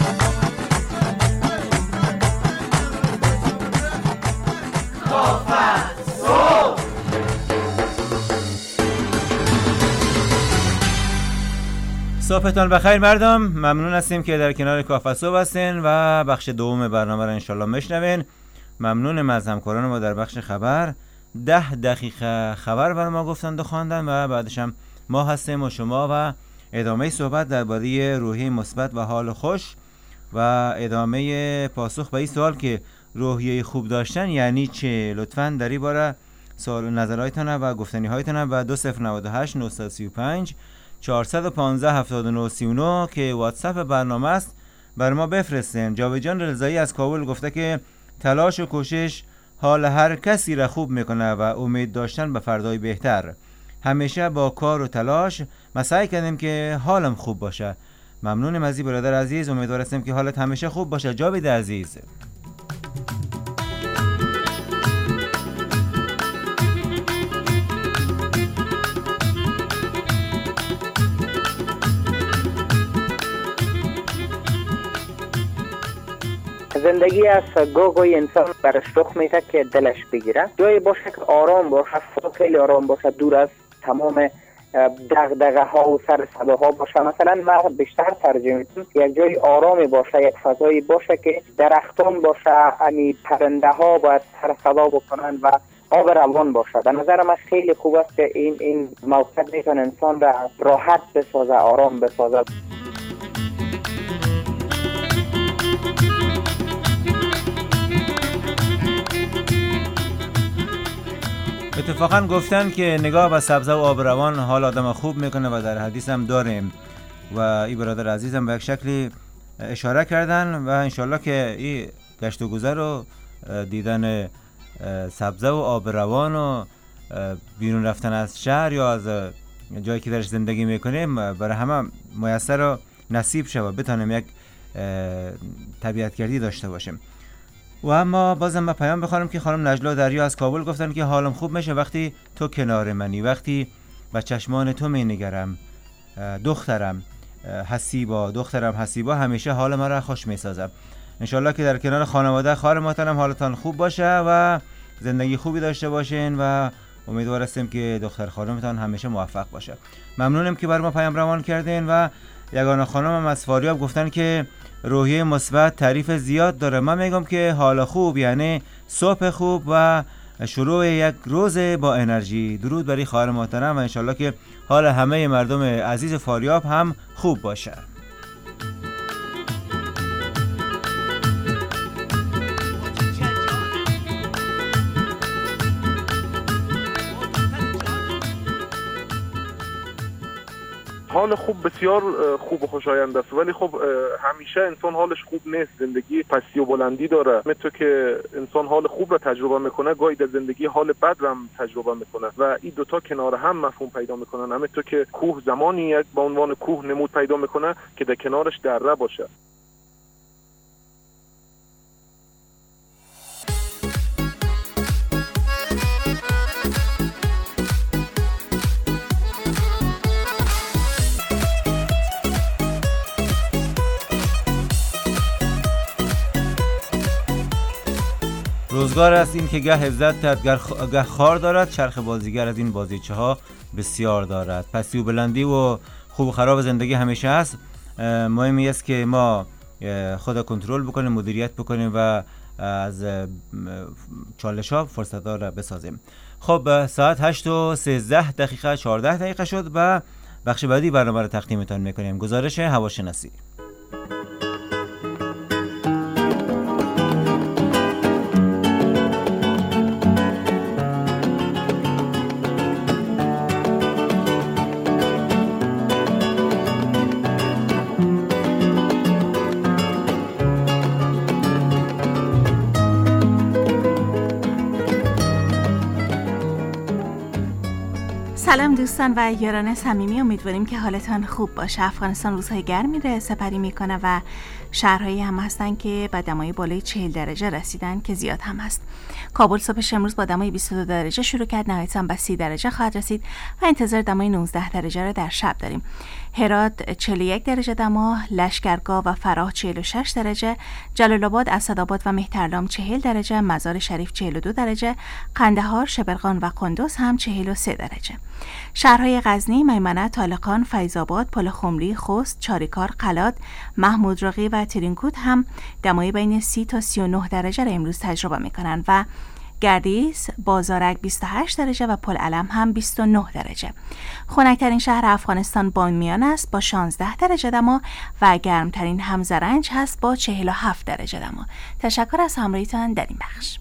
صبحتان بخیر مردم، ممنون هستیم که در کنار کاف صبح هستین و بخش دوم برنامه را انشالله مشنوین. ممنونم از همکاران ما در بخش خبر. ده دقیقه خبر بر ما گفتند و خواندن و بعدش هم ما هستیم و شما و ادامه صحبت درباره روحیه مثبت و حال خوش و ادامه پاسخ به این سوال که روحیه خوب داشتن یعنی چه، لطفاً در این باره سوال و نظرهایتان و گفتنی هایتان و دو صفر نود و هشت نهصد و سی و پنج چهارصد و پانزده هفتاد و نه سی و نه که واتساپ برنامه است بر ما بفرستین. جاوید جان رضایی از کابل گفته که تلاش و کوشش حال هر کسی را خوب میکنه و امید داشتن به فردای بهتر. همیشه با کار و تلاش ما سعی کردیم که حالم خوب باشه. ممنونم از این برادر عزیز، امیدوار هستم که حالت همیشه خوب باشه. جاوید عزیز زندگی از گاهی انسان برش رخ میده که دلش بگیره، جایی باشه که آرام باشه، خیلی آرام باشه، دور از تمام دغدغه ها و سر صداها باشه. مثلا من بیشتر ترجیح میدم یک جای آرامی باشه، یک فضایی باشه که درختان باشه، یعنی پرنده ها باید سر صدا بکنن و آب روان باشه. به نظر من خیلی خوب است که این این موقعیت میتونه انسان را راحت بسازه، آرام بسازه. اتفاقا گفتن که نگاه به سبزه و آب روان حال آدم خوب میکنه و در حدیث هم داریم و این برادر عزیزم به یک شکلی اشاره کردن و انشالله که این گشت و گذر و دیدن سبزه و آب روان و بیرون رفتن از شهر یا از جایی که درش زندگی میکنیم برای همه میسر و نصیب شود، بتانیم یک طبیعتگردی داشته باشیم. و اما بازم من پیام بخوانم که خانم نجلا دریا از کابل گفتن که حالم خوب میشه وقتی تو کنار منی، وقتی به چشمان تو می نگرم. دخترم حسیبا دخترم حسیبا همیشه حال من را خوش می سازم. انشالله که در کنار خانواده خواهر محترم حالتان خوب باشه و زندگی خوبی داشته باشین و امیدوار هستیم که دختر خانمتان همیشه موفق باشه. ممنونم که بر ما پیام روان کردین. و یگانه خانم هم از فاریاب گفتن که روحیه مثبت تعریف زیاد داره. من میگم که حال خوب یعنی صبح خوب و شروع یک روز با انرژی. درود بر خواهر محترم و انشالله که حال همه مردم عزیز فاریاب هم خوب باشه. حال خوب بسیار خوب و خوشایند است، ولی خب همیشه انسان حالش خوب نیست. زندگی پستی و بلندی داره. مثل که انسان حال خوب را تجربه میکنه، گاهی در زندگی حال بد را هم تجربه میکنه و این دوتا کنار هم مفهوم پیدا میکنن. همینطور که کوه زمانی یک به عنوان کوه نمود پیدا میکنه که در کنارش دره باشه. روزگار است این که گه عزت کرد گه خار دارد، چرخ بازیگر از این بازیچه ها بسیار دارد. پستی و بلندی و خوب و خراب زندگی همیشه هست. مهمی است که ما خود کنترل بکنیم، مدیریت بکنیم و از چالش ها فرصت ها را بسازیم. خب ساعت هشت و سیزده دقیقه چهارده دقیقه شد و بخش بعدی برنامه را تقدیمتان میکنیم. گزارش هواشناسی. سلام دوستان و یاران صمیمی، امیدواریم که حالتان خوب باشه. افغانستان روزهای گرمی را سپری میکنه و شهرهایی هم هستن که با دمای بالای چهل درجه رسیدن که زیاد هم هست. کابل صبحش امروز با دمای بیست و دو درجه شروع کرد، نهایتاً به سی درجه خواهد رسید و انتظار دمای نوزده درجه را در شب داریم. هرات چهل و یک درجه دما، لشکرگاه و فراه چهل و شش درجه، جلال آباد، اسدآباد و مهترلام چهل درجه، مزار شریف چهل و دو درجه، قندهار، شبرغان و قندوز هم چهل و سه درجه. شهرهای غزنی، میمنه، طالقان، فیض آباد، پل خمری، خوست، چاریکار، قلات، محمود رقی و ترینکوت هم دمای بین سی تا سی و نه درجه را امروز تجربه میکنن و گردیس، بازارک بیست و هشت درجه و پلعلم هم بیست و نه درجه. خنک‌ترین شهر افغانستان بامیان است با شانزده درجه دما و گرمترین همزرنج هست با چهل و هفت درجه دما. تشکر از همراهیتان در این بخش.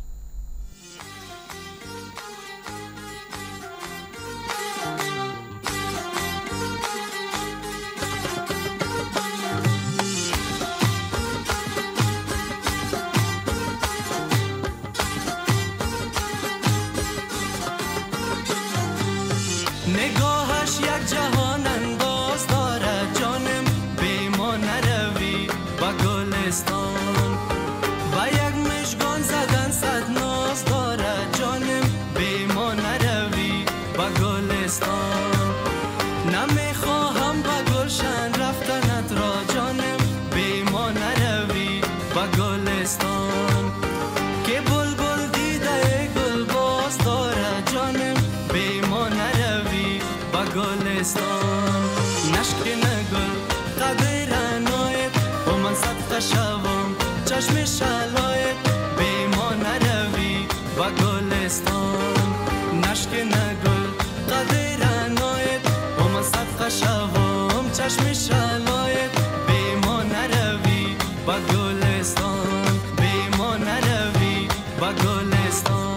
نگاهش یک جهان انداز داره جانم بی ما نروی با گلستان و یک مژگان زدن صد ناز داره جانم بی ما نروی با گلستان نمیخواهم با گلشن رفتنت را جانم بی ما نروی با گلستان که بلبل دیده گل باز داره جانم بی ما نروی با گلستان نشک نگل قدر عنایت و من صدقه شوم چشم شلایت بی ما نروی با گلستان نشک نگل قدر عنایت و من صدقه شوم چشم شلایت بی ما نروی با گلستان بی ما نروی با گلستان.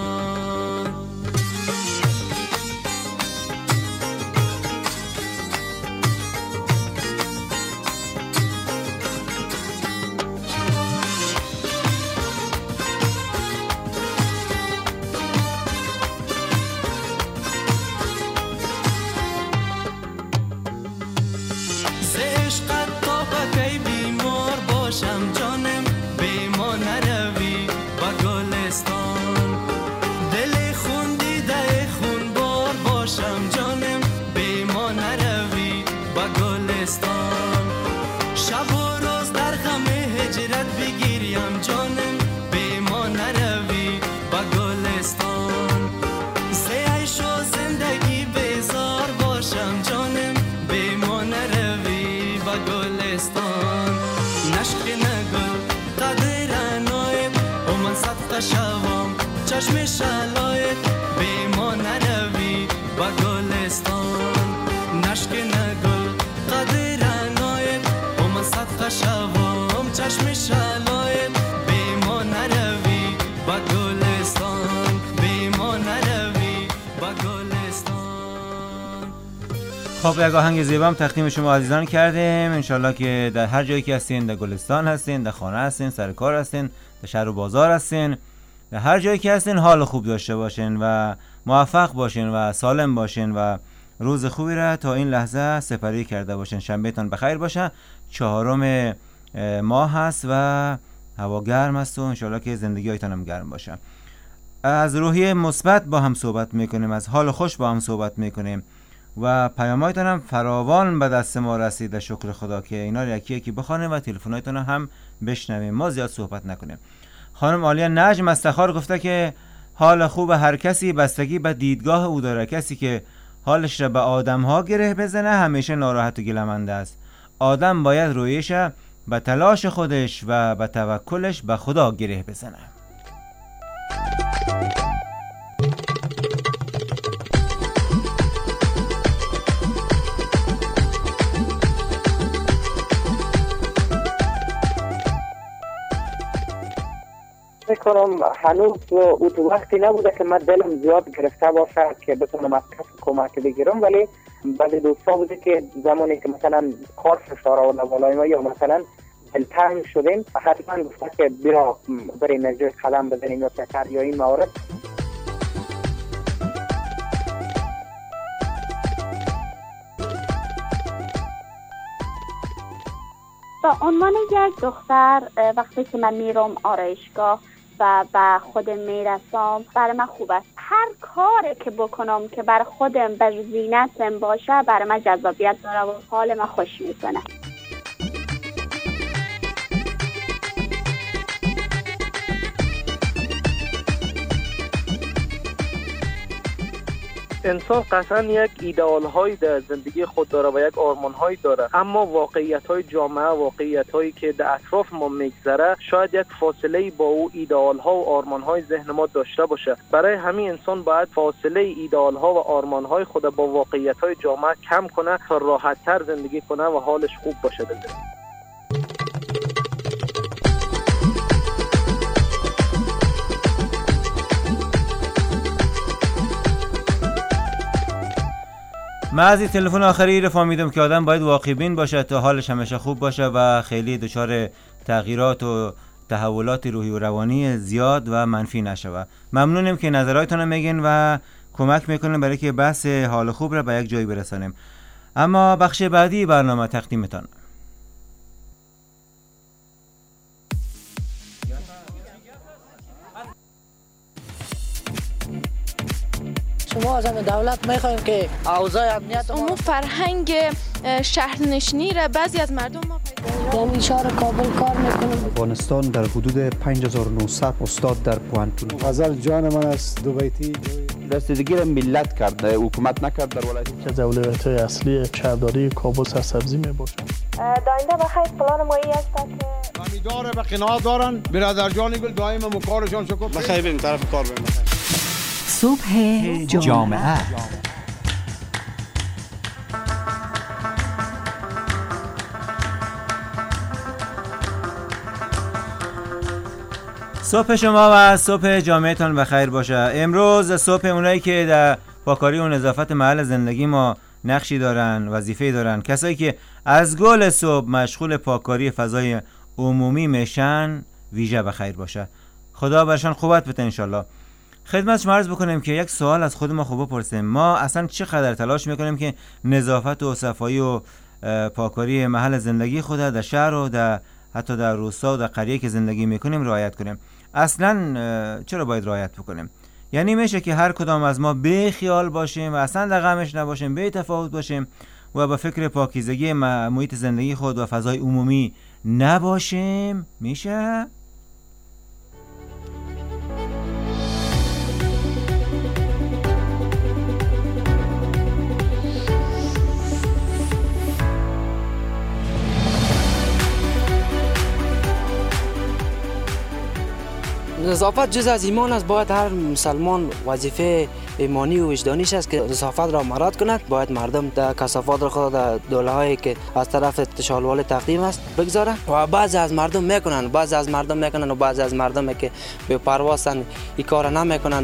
چشم شلایت بی ما نروی با گلستان نشک نگل قدر عنایت و من صدقه شوم چشم شلایت بی ما نروی با گلستان بی ما نروی با گلستان. خب یک آهنگ زیبام تقدیم شما عزیزان کردیم. انشالله که در هر جایی که هستین، در گلستان هستین، در خانه هستین، سر کار هستین، در شهر و بازار هستین، در هر جایی که هستین حال خوب داشته باشین و موفق باشین و سالم باشین و روز خوبی را تا این لحظه سپری کرده باشین. شنبهتان بخیر باشه. چهارم ماه هست و هوا گرم است و انشالله که زندگی هایتان هم گرم باشه. از روحیه مثبت با هم صحبت میکنیم، از حال خوش با هم صحبت میکنیم و پیام‌هایتان هم فراوان به دست ما رسیده. شکر خدا که اینا رو یکی یکی بخوانیم و تلفن‌هایتان هم بشنویم. ما زیاد صحبت نکنیم. خانم عالیه نجم از تخار گفته که حال خوب هر کسی بستگی به دیدگاه او داره. کسی که حالش را به آدم ها گره بزنه همیشه ناراحت و گلمنده است. آدم باید رویش به تلاش خودش و به توکلش به خدا گره بزنه. میکنم هنوز او تو وقتی نبوده که من دلم زیاد گرفته باشه که بتونم از کسی کمک بگیرم، ولی بعد دوستا بوده که زمانی که مثلا کار فشار آورده بالای ما یا مثلا دلتنگ شدیم حتما گفته که بیا بریم یک جای قدم بزنیم یا چکر یا این موارد. با عنوان یک دختر وقتی که من میرم آرایشگاه و به خودم میرسم برای من خوب است. هر کاری که بکنم که برای خودم به زینتم باشه برای من جذابیت داره و حال من خوش میکنه. انسان قطعا یک ایدئال هایی در زندگی خود داره و یک آرمان هایی داره، اما واقعیت های جامعه، واقعیت هایی که در اطراف ما میگذره شاید یک فاصله با او ایدئال ها و آرمان های ذهن ما داشته باشه. برای همین انسان باید فاصله ایدئال ها و آرمان های خود با واقعیت های جامعه کم کنه تا راحت تر زندگی کنه و حالش خوب باشه در زندگی. من از این تلفن آخری رو فهمیدم که آدم باید واقع بین باشه تا حالش همیشه خوب باشه و خیلی دچار تغییرات و تحولات روحی و روانی زیاد و منفی نشه. ممنونم که نظراتتون رو میگین و کمک میکنین برای که بحث حال خوب رو به یک جایی برسانیم. اما بخش بعدی برنامه تقدیمتان. شما از همه دولت میخوایم که اوضاع امنیت اون فرهنگ شهرنشینی را بعضی از مردم ما پیدا یعنی اشاره کابل کار میکنیم. افغانستان در حدود پنج هزار و نهصد استاد در پوهنتون. غزل جان من است دو بیتی رسیدگی را ملت کرد، حکومت نکرد. در ولایت که اولویت‌های اصلی شهرداری کابل سرسبزی میباشد. داینده بخیر پلان مایی است که امیدواره به قناعت دارن. برادر جان گل دائما مکارشان شکر بخیر بریم طرف کار بریم. صبح جامعه صبح شما و صبح جامعهتان بخیر باشه. امروز صبح اونایی که در پاکاری و نظافت محل زندگی ما نقشی دارن، وظیفه‌ای دارن، کسایی که از گل صبح مشغول پاکاری فضای عمومی میشن، ویژه بخیر باشه. خدا برشان خوبت بده انشالله. خدمت شما عرض بکنیم که یک سوال از خود ما خوب بپرسیم. ما اصلا چقدر تلاش میکنیم که نظافت و صفایی و پاکاری محل زندگی خود در شهر و در حتی در روستا و در قریه که زندگی میکنیم رعایت کنیم؟ اصلا چرا باید رعایت بکنیم؟ یعنی میشه که هر کدام از ما بی خیال باشیم و اصلا در غمش نباشیم، بی تفاوت باشیم و با فکر پاکیزگی محیط زندگی خود و فضای عمومی نباشیم؟ میشه؟ نظافت جز از ایمان است. باید هر مسلمان وظیفه ایمانی و وجدانیش است که نظافت را مراعات کند. باید مردم در کثافات را خود در دوله هایی که از طرف تشالوال تقدیم است بگذاره و بعضی از مردم میکنن بعضی از مردم میکنن و بعضی از مردم که به پرواسن این کار نمیکنن.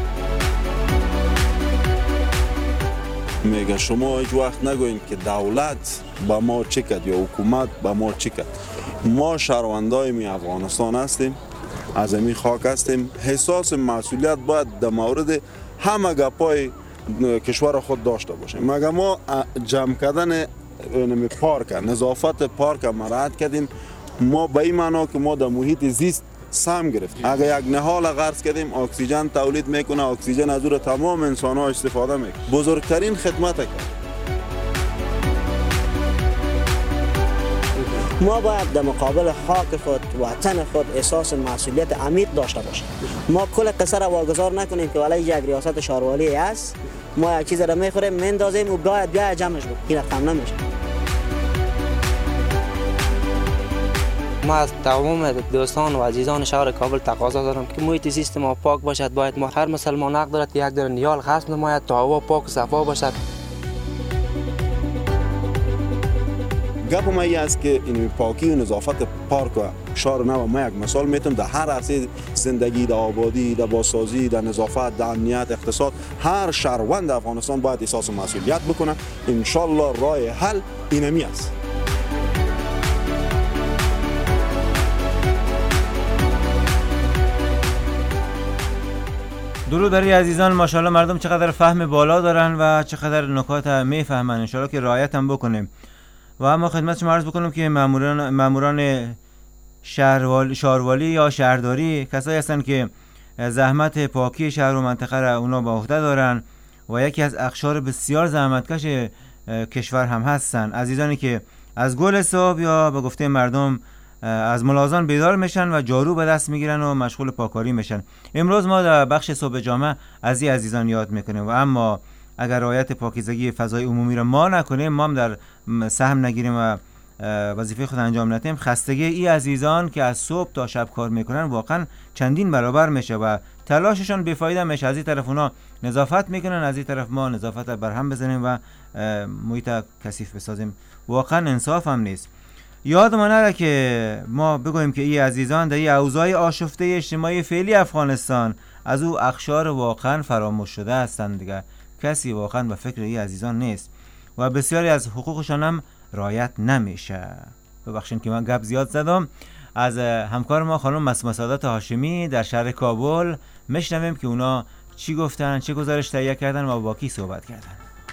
میگه شما هیچ وقت نگوین که دولت با ما چی کرد یا حکومت با ما چی کرد. ما شهروندای می افغانستان هستیم، از این خاک هستیم. حساس مسئولیت باید در مورد همه گپای کشور خود داشته باشیم. مگه ما جمع کردن پارک، نظافت پارک مراعات کردیم، ما به این معنا که ما در محیط زیست سهم گرفتیم. اگه یک نهال غرس کردیم، اکسیژن تولید میکنه، اکسیژن از او تمام انسان ها استفاده میکنه. بزرگترین خدمت کرد. ما باید در مقابل خاک خود، وطن خود احساس مسئولیت عمیق داشته باشیم. ما کل قصه را واگذار نکنیم که ولی یک ریاست شهرواری است، ما یک چیز را میخوریم میندازیم و باید بیا جمعش بکنیم. این رقم نمیشه. ما از تمام دوستان و عزیزان شهر کابل تقاضا دارم که محیط زیست ما پاک باشد. باید ما هر مسلمان حق دارد که یک در نیال غصب نماید تا هوا پاک و صفا باشد. گپ ما ای است که این پاکی و نظافت پارک و شهر نو ما یک مثال میتونم در هر عرصه زندگی، در آبادی، در بازسازی، در نظافت، در امنیت، اقتصاد، هر شهروند افغانستان باید احساس مسئولیت بکنه. ان شاء الله راه حل اینمی است. درود بر عزیزان. ماشاءالله مردم چقدر فهم بالا دارن و چقدر نکات میفهمن. ان شاءالله که رعایت هم بکنیم. و اما خدمت شما عرض بکنم که ماموران ماموران شهروال شهروالی یا شهرداری کسایی هستن که زحمت پاکی شهر و منطقه را اونا به عهده دارن و یکی از اقشار بسیار زحمتکش کشور هم هستن. عزیزانی که از گل صبح یا به گفته مردم از ملازان بیدار میشن و جارو به دست میگیرن و مشغول پاکاری میشن. امروز ما در بخش صبح جامعه از این عزیزان یاد میکنیم و اما اگر رعایت پاکیزگی فضای عمومی را ما نکنیم، ما هم در سهم نگیریم و وظیفه خود انجام ندیم، خستگی ای عزیزان که از صبح تا شب کار میکنن واقعا چندین برابر میشه و تلاششان بیفایده میشه. از این طرف اونا نظافت میکنن، از این طرف ما نظافت برهم بزنیم و محیط کثیف بسازیم. واقعا انصاف هم نیست. یاد ما نره که ما بگویم که ای عزیزان در این اوضاع آشفته اجتماعی فعلی افغانستان از او اقشار واقعا فراموش شده هستند دیگه. کسی واقعا به فکر ای عزیزان نیست و بسیاری از حقوقشان هم رعایت نمیشه. ببخشید که من گپ زیاد زدم. از همکار ما خانم مسمومه سعادت هاشمی در شهر کابل میشنویم که اونا چی گفتن، چه گزارش تهیه کردن و با کی صحبت کردن.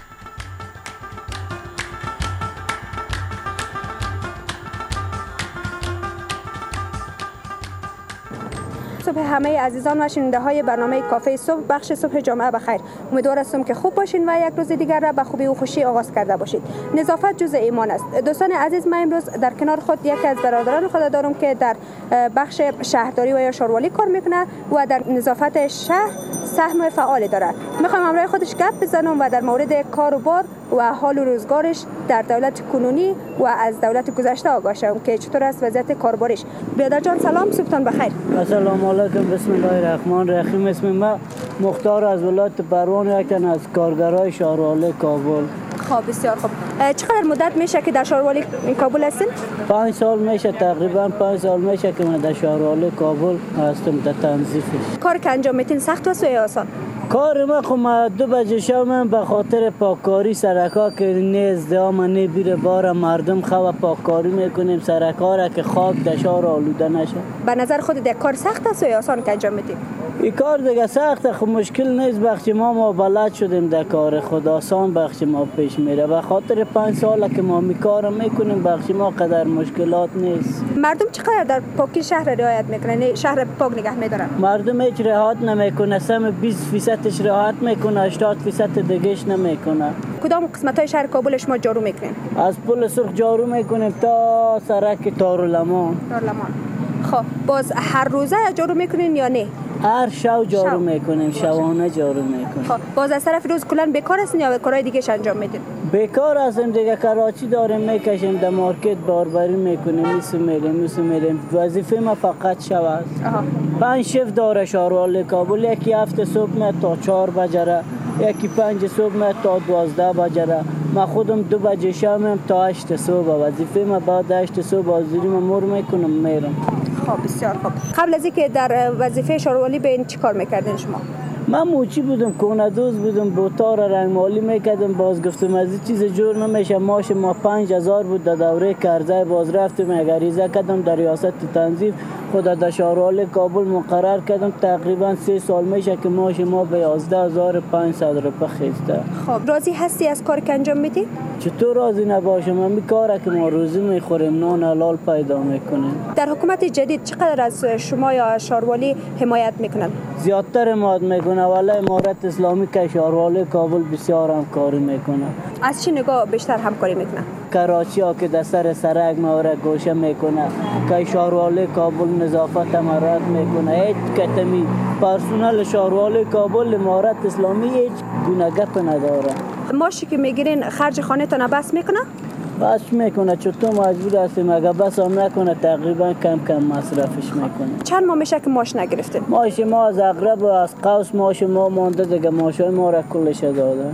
صبح همه عزیزان و شنونده های برنامه کافه صبح بخش صبح جمعه بخیر. امیدوار هستم که خوب باشین و یک روز دیگر را به خوبی و خوشی آغاز کرده باشید. نظافت جزء ایمان است. دوستان عزیز، من امروز در کنار خود یکی از برادران خود دارم که در بخش شهرداری و یا شاروالی کار میکنه و در نظافت شهر سهم فعال داره. میخوام همراه خودش گپ بزنم و در مورد کار و بار و حال و روزگارش در دولت کنونی و از دولت گذشته آگاه شوم که چطور است وضعیت کارباریش. برادر جان سلام، صبحتان بخیر. سلام علیکم، بسم الله الرحمن الرحیم. اسم من مختار از ولایت پروان، یکن از کارگرای شهروالی کابل. خب بسیار خوب. چقدر مدت میشه که در شهروالی کابل هستین؟ پنج سال میشه، تقریبا پنج سال میشه که من در شهروالی کابل هستم در تنظیفش. کار که انجام میتین سخت است یا آسان؟ کار ما خب دو بجه شب من به خاطر پاککاری سرکا که نیز دام نبیره بار مردم خواه پاککاری میکنیم سرکا را که خاک دشار آلوده نشه. به نظر خود در کار سخت است یا آسان که انجام میدیم؟ این کار دیگه سخت، خب مشکل نیست. بخشی ما ما بلد شدیم در کار خود، آسان بخشی ما پیش میره. به خاطر پنج ساله که ما می کارم میکنیم بخشی ما قدر مشکلات نیست. مردم چقدر در پاکی شهر رعایت میکنن؟ شهر پاک نگه میدارن؟ مردم هیچ رعایت نمیکنه. سم بیست فیصدش رعایت میکنه، هشتاد فیصد دیگهش نمیکنه. کدام قسمت های شهر کابل شما جارو میکنین؟ از پل سرخ جارو میکنیم تا سرک تارولمان. تارولمان. خب باز هر روزه جارو میکنین یا نه؟ هر شو جارو شو. میکنیم، شوانه جارو میکنیم. خب باز از طرف روز کلان بیکار هستین یا کارهای دیگه انجام میدین؟ بیکار هستیم دیگه، کراچی داریم میکشیم، در مارکت باربری میکنیم، میسو میریم میسو میریم. وظیفه ما فقط شو است. پنج شف داره شهروالی کابل، یکی هفت صبح میاد تا چهار بجره، یکی پنج صبح میاد تا دوازده بجره. ما خودم دو بجه شب تا هشت صبح. وظیفه ما بعد هشت صبح حاضری ما مر میکنم میرم. خب بسیار خوب. قبل از اینکه در وظیفه شهروالی به این چی کار میکردین شما؟ من موچی بودم، کونه‌دوز بودم، بوتار رنگ مالی میکردم. باز گفتم از این چیز جور نمیشه. ماش ما پنج هزار بود در دوره کرزه. باز رفتم غریزه کردم در ریاست تنظیف خود در شهروالی کابل مقرر کردم. تقریبا سه سال میشه که ماش ما به یازده هزار و پانصد روپیه خسته. خب راضی هستی از کاری که انجام میدی؟ چطور راضی نباشم؟ من می کاره که ما روزی میخوریم، نان حلال پیدا میکنیم. در حکومت جدید چقدر از شما یا شهروالی حمایت میکنن؟ زیادتر حمایت میکنه. ولی امارت اسلامی که شهروالی کابل بسیار همکاری میکنه. از چه نگاه بیشتر همکاری میکنه؟ کراچی ها که در سر سرک ما گوشه میکنه که شهروالی کابل نظافت امارت میکنه. هیچ کتمی پرسونل شهروالی کابل امارت اسلامی هیچ گونه گپ نداره. ماشی که میگیرین خرج خانه تان بس میکنه؟ بس میکنه. چطور مجبور هستیم اگه بس هم نکنه تقریبا کم کم مصرفش میکنه. چند ماه میشه که ماش نگرفتین؟ ماش ما از اقرب و از قوس ماش ما مانده دیگه. ماشای ما را کلش داده.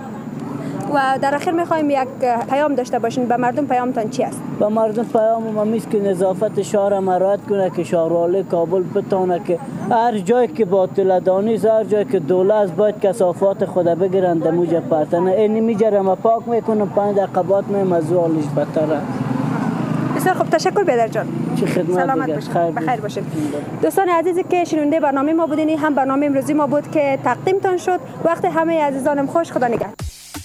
و در اخیر میخوایم یک پیام داشته باشین. به مردم پیامتان چی است؟ به مردم پیام ما میست که نظافت شهر مراد کنه که شهروالی کابل بتونه که هر جایی که باطل دانیست، هر جایی که دولت باید کثافات خود بگیرن دموجه پرتنه. اینی میجره ما پاک میکنم پنج دقیقات میم از حالش بتره. بسیار خوب، تشکر برادر جان. چی خدمت سلامت باشین. بخیر باشین. دوستان عزیزی که شنونده برنامه ما بودین، هم برنامه امروزی ما بود که تقدیمتان شد. وقت همه عزیزانم خوش. خدا نگهدار.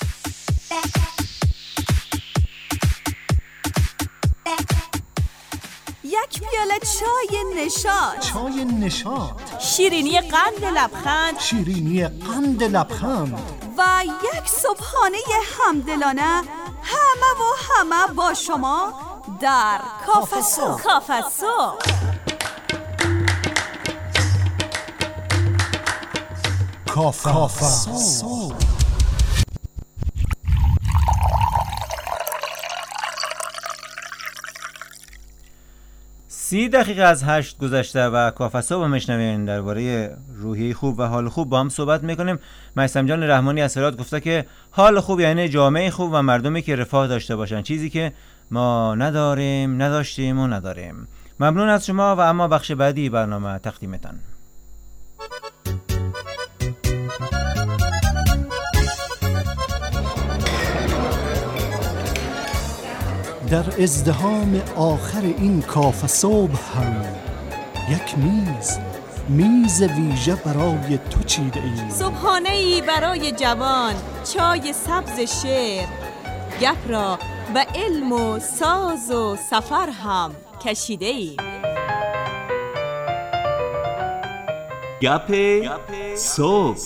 یک پیاله چای نشاط، چای نشاط، شیرینی قند لبخند، شیرینی قند لبخند و یک صبحانه همدلانه همه و همه با شما در کافه صبح. کافه صبح. کافه صبح. سی دقیقه از هشت گذشته و کافه صبح میشنوین درباره روحیه خوب و حال خوب با هم صحبت میکنیم. میثم جان رحمانی از هرات گفته که حال خوب یعنی جامعه خوب و مردمی که رفاه داشته باشن، چیزی که ما نداریم، نداشتیم و نداریم. ممنون از شما و اما بخش بعدی برنامه تقدیمتان. در ازدحام آخر این کافه صبح هم یک میز میز ویژه برای تو چیده ایم. صبحانه ای برای جوان، چای سبز شعر، گپ را به علم و ساز و سفر هم کشیده ایم. گپ صبح.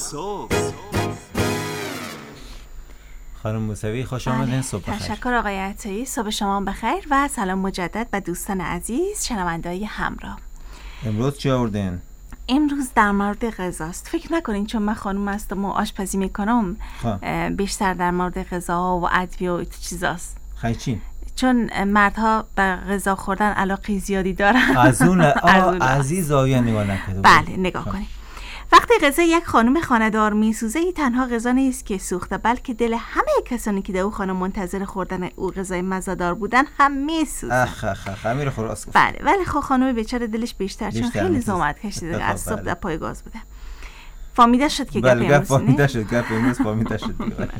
خانم موسوی خوش آمدین. صبح بخیر. تشکر آقای عطایی. صبح شما بخیر و سلام مجدد به دوستان عزیز شنونده‌های همراه. امروز چی آوردین؟ امروز در مورد غذاست. فکر نکنین چون من خانم هستم و آشپزی میکنم بیشتر در مورد غذا و ادویه و چیزاست. خیلی چی؟ چون مردها به غذا خوردن علاقه زیادی دارن. از اون عزیز آیا نگاه نکرده. بله نگاه کنید. وقتی غذا یک خانم خانه‌دار میسوزه، ای تنها غذا نیست که سوخته، بلکه دل همه کسانی که در او خانه منتظر خوردن او غذای مزه‌دار بودن هم میسوزه. اخ اخ اخ امیر خلاص گفت. بله ولی خب خانم بیچاره دلش بیشتر, بیشتر چون خیلی زحمت کشیده از صبح در پای گاز بوده. فهمیده شد که گپ امروز بله فهمیده شد گپ امروز فهمیده شد.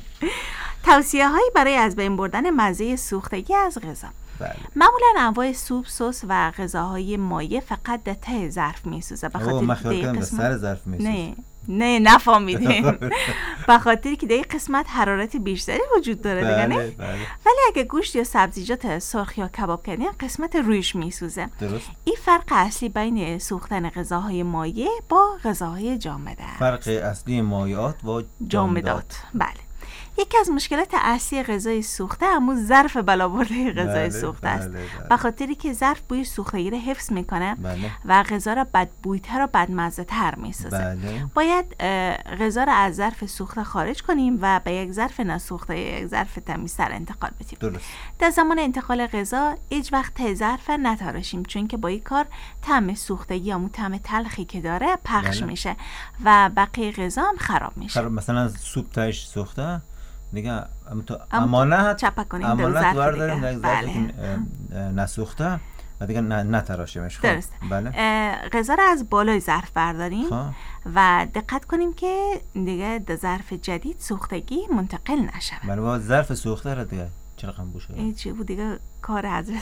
توصیه‌هایی برای از بین بردن مزه سوختگی از غذا. بله. معمولا انواع سوپ، سس و غذاهای مایع فقط در ته ظرف میسوزه. به خاطر که قسمت سر ظرف میسوزه. نه نه نفهمیدین. به خاطر که در این قسمت حرارت بیشتری وجود داره دیگه نه. بله. ولی اگه گوشت یا سبزیجات سرخ یا کباب کردین قسمت رویش میسوزه. درست. این فرق اصلی بین سوختن غذاهای مایع با غذاهای جامده. فرق اصلی مایعات و جامدات. بله. یکی از مشکلات اصلی غذای سوخته همون ظرف بلابرده غذای بله، سوخته است. بله، بله. به خاطری که ظرف بوی سوختگی را حفظ میکنه بله. و غذا را بدبویتر و بدمزه‌تر میسازه. بله. باید غذا را از ظرف سوخته خارج کنیم و به یک ظرف نسوخته یا یک ظرف تمیزتر انتقال بدیم. درست. در زمان انتقال غذا هیچ وقت ته ظرف نتراشیم، چون که با این کار طعم سوختگی یا طعم تلخی که داره پخش بله. میشه و بقیه غذا هم خراب میشه. خراب. مثلا سوپ تاش سوخته دیگه امانت چپا کنیم امانت ورداریم در ظرف نسوخته و دیگه نتراشیمش. خب درست. بله. غذا را از بالای ظرف برداریم خواه. و دقت کنیم که دیگه در ظرف جدید سوختگی منتقل نشه. بله با ظرف سوخته را دیگه چرا قم بوشه این چی بود دیگه کار حضرت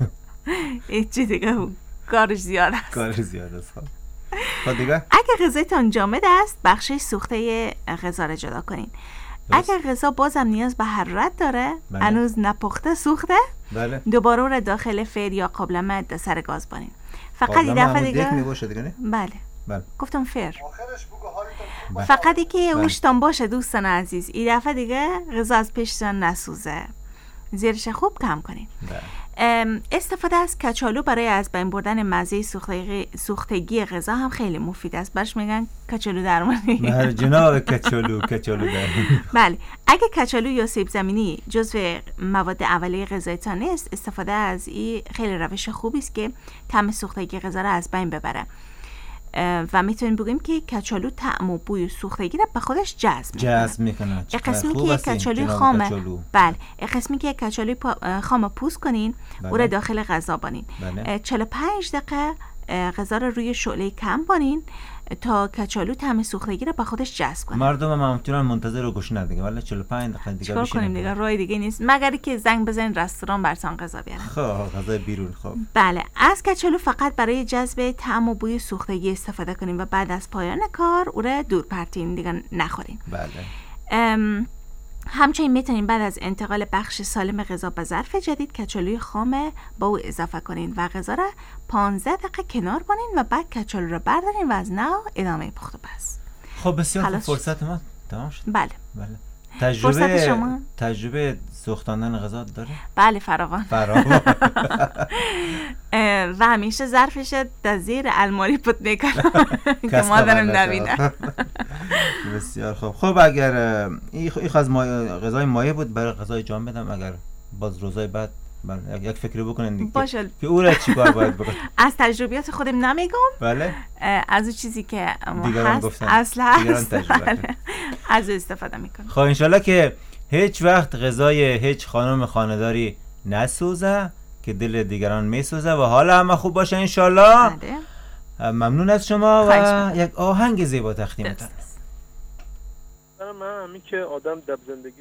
این چی دیگه کارش زیاد است کارش زیاد است. خب دیگه اگه غذایتان جامد است بخشش سوخته غذا را جدا کنین. اگر غذا بازم نیاز به حرارت داره هنوز بله. نپخته سوخته بله. دوباره رو داخل فر یا قابلمه در سر گاز بانین. فقط این دفعه دیگه دیگه بله. بله گفتم فر بله. فقط این که اوشتان باشه دوستان عزیز این دفعه دیگه غذا از پیشتان نسوزه، زیرش خوب کم کنین. بله. استفاده از کچالو برای از بین بردن مزه سوختگی, سوختگی غذا هم خیلی مفید است. برش میگن کچالو درمانی. بله جناب کچالو کچالو درمانی. بله اگه کچالو یا سیب زمینی جزو مواد اولیه غذایتان نیست، استفاده از این خیلی روش خوبی است که طعم سوختگی غذا را از بین ببره و میتونیم بگیم که کچالو طعم و بوی سوختگی را به خودش جذب میکنه. جذب میکنه. قسمی که یک کچالوی خامه بله قسمی که یک کچالوی خام پوست کنین بله. او را داخل غذا بانین. بله. چهل و پنج دقیقه غذا را روی شعله کم بانین تا کچالو طعم سوختگی را به خودش جذب کنه. مردم ما میتونن منتظر رو گوش ندیگه ولی چهل و پنج دقیقه دیگه چیکار کنیم دیگه راه دیگه نیست مگر که زنگ بزنین رستوران براتون غذا بیارن. خب غذا بیرون. خب بله از کچالو فقط برای جذب طعم و بوی سوختگی استفاده کنیم و بعد از پایان کار او را دور پرتین دیگه نخورین. بله. همچنین میتونین بعد از انتقال بخش سالم غذا به ظرف جدید کچالوی خام با او اضافه کنین و غذا را پانزده دقیقه کنار بانین و بعد کچالو را بردارین و از نو ادامه پخت و پس. خب بسیار خوب. فرصت ما تمام شد. بله. بله. تجربه شما؟ تجربه سوختاندن غذا داره؟ بله فراوان. فراوان. و همیشه ظرفش در زیر الماری پت میکنم که مادرم نبینه. بسیار خوب. خب اگر این خواست غذای مایع بود برای غذای جامد هم اگر باز روزای بعد بله یک فکری بکنن دیگه باشه که او را چیکار باید بکنه. از تجربیات خودم نمیگم، بله از اون چیزی که دیگران هست گفتن، اصل هست بله. از او استفاده میکنم. خب انشالله که هیچ وقت غذای هیچ خانم خانه‌داری نسوزه که دل دیگران میسوزه و حال همه خوب باشه انشالله. بله. ممنون از شما و یک آهنگ زیبا تقدیمتان. من همین که آدم دب زندگی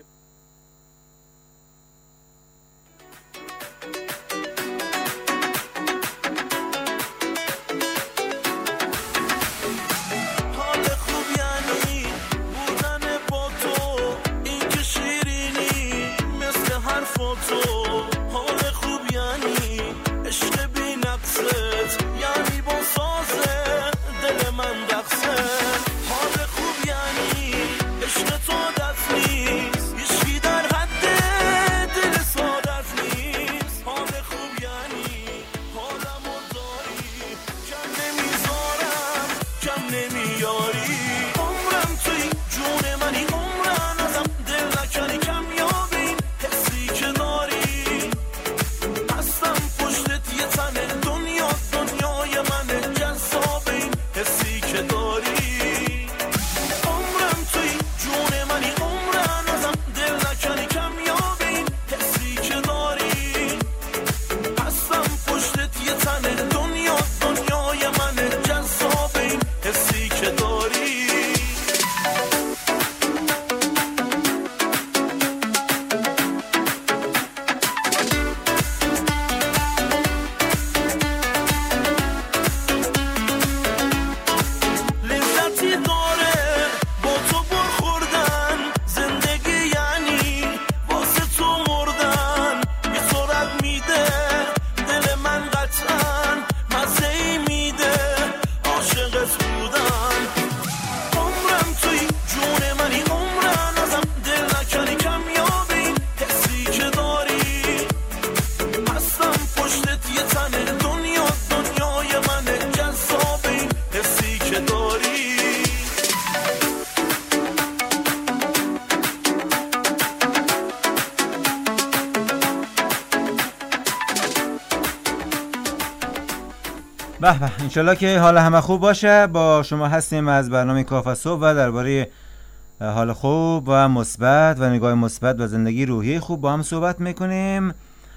به به انشالله که حال همه خوب باشه. با شما هستیم از برنامه کافه صبح و درباره حال خوب و مثبت و نگاه مثبت و زندگی روحی خوب با هم صحبت میکنیم.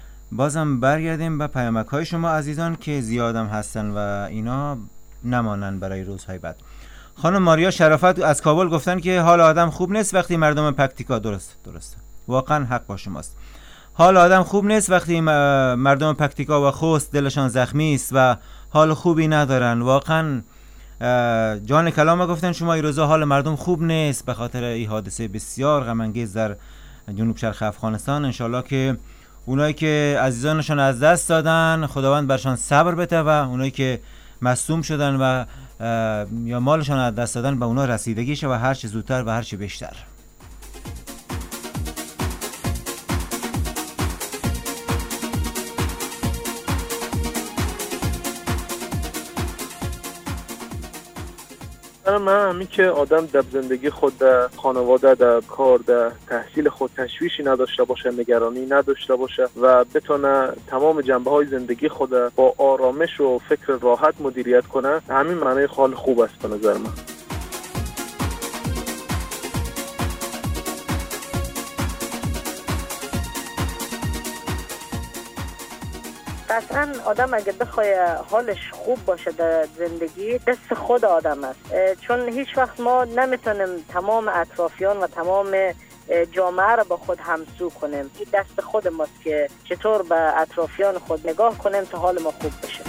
بازم برگردیم به پیامک های شما عزیزان که زیادم هستن و اینا نمانن برای روزهای بعد. خانم ماریا شرافت از کابل گفتن که حال آدم خوب نیست وقتی مردم پکتیکا درست درست واقعا حق با شماست. حال آدم خوب نیست وقتی مردم پکتیکا و خوست دلشان زخمی است و حال خوبی ندارن. واقعا جان کلام گفتن شما این روزا حال مردم خوب نیست به خاطر این حادثه بسیار غم انگیز در جنوب شرق افغانستان. انشالله که اونایی که عزیزانشان از دست دادن خداوند برشان صبر بده و اونایی که مصدوم شدن و یا مالشان از دست دادن به اونا رسیدگی شه و هر چه زودتر و هر چه بیشتر. من همین که آدم در زندگی خود، در خانواده، در کار، در تحصیل خود تشویشی نداشته باشه، نگرانی نداشته باشه و بتونه تمام جنبه های زندگی خود با آرامش و فکر راحت مدیریت کنه، همین معنی حال خوب است به نظر من. قطعا آدم اگه بخواه حالش خوب باشه در زندگی دست خود آدم است، چون هیچ وقت ما نمیتونیم تمام اطرافیان و تمام جامعه را با خود همسو کنیم. این دست خود ماست که چطور به اطرافیان خود نگاه کنیم تا حال ما خوب بشه.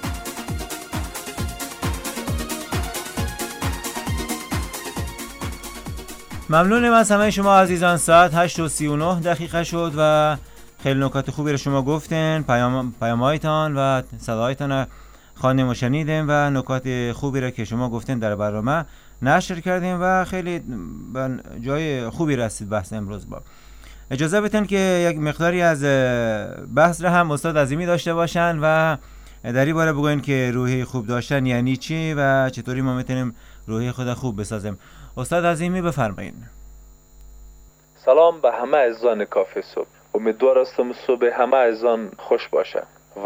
ممنونم از همه شما عزیزان. ساعت هشت و سی و نه دقیقه شد و خیلی نکات خوبی رو شما گفتین، پیام پیام‌هایتان و صدایتان خواندیم و شنیدیم و نکات خوبی رو که شما گفتین در برنامه نشر کردیم و خیلی به جای خوبی رسید بحث امروز. با اجازه بدین که یک مقداری از بحث رو هم استاد عظیمی داشته باشن و در این باره بگوین که روحی خوب داشتن یعنی چی و چطوری ما میتونیم روحی خود خوب بسازیم. استاد عظیمی بفرمایید. سلام به همه عزیزان کافه صبح. امیدوار هستم صبح همه از آن خوش باشه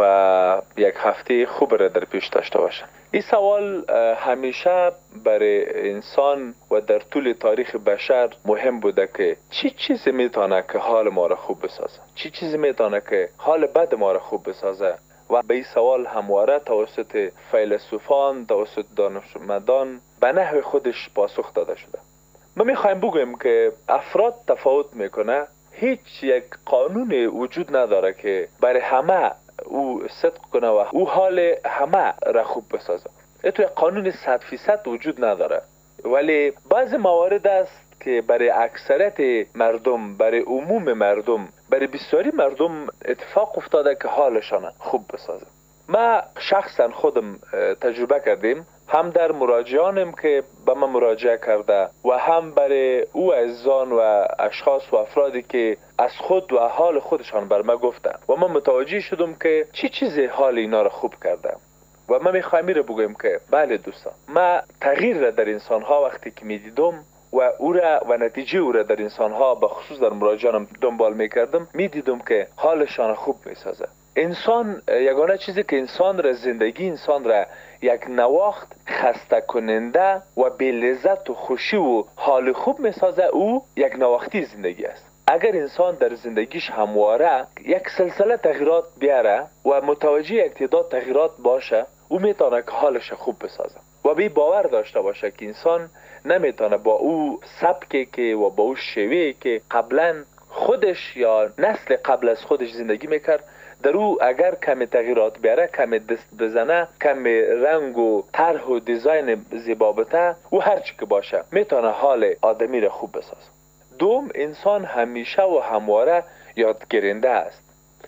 و یک هفته خوب را در پیش داشته باشه. این سوال همیشه برای انسان و در طول تاریخ بشر مهم بوده که چی چیزی میتونه که حال ما را خوب بسازه، چی چیزی میتونه که حال بد ما را خوب بسازه. و به این سوال همواره توسط فیلسوفان، توسط دانشمندان به نحو خودش پاسخ داده شده. ما میخوایم بگویم که افراد تفاوت میکنه، هیچ یک قانون وجود نداره که برای همه او صدق کنه و او حال همه را خوب بسازه. تو یک قانون صد فیصد وجود نداره، ولی بعضی موارد است که برای اکثریت مردم، برای عموم مردم، برای بسیاری مردم اتفاق افتاده که حالشان خوب بسازه. ما شخصا خودم تجربه کردیم، هم در مراجعانم که به من مراجعه کرده و هم برای او عزیزان و اشخاص و افرادی که از خود و حال خودشان بر ما گفتن و من متوجه شدم که چی چیزی حال اینا را خوب کرده. و ما میخوایم رو بگویم که بله دوستان، ما تغییر را در انسان ها وقتی که میدیدم و او را و نتیجه او را در انسان ها به خصوص در مراجعانم دنبال میکردم، میدیدم که حالشان خوب میسازه. انسان، یگانه چیزی که انسان را، زندگی انسان را یک نواخت خسته کننده و بی لذت و خوشی و حال خوب میسازه، او یک نواختی زندگی است. اگر انسان در زندگیش همواره یک سلسله تغییرات بیاره و متوجه یک تعداد تغییرات باشه، او میتونه که حالش خوب بسازه و بی باور داشته باشه که انسان نمیتونه با او سبکی که و با او شیوهی که قبلا خودش یا نسل قبل از خودش زندگی میکرد، در او اگر کمی تغییرات بیاره، کمی دست بزنه، کمی رنگ و طرح و دیزاین زیبا بده، او هر چی که باشه میتونه حال آدمی را خوب بسازه. دوم، انسان همیشه و همواره یادگیرنده است.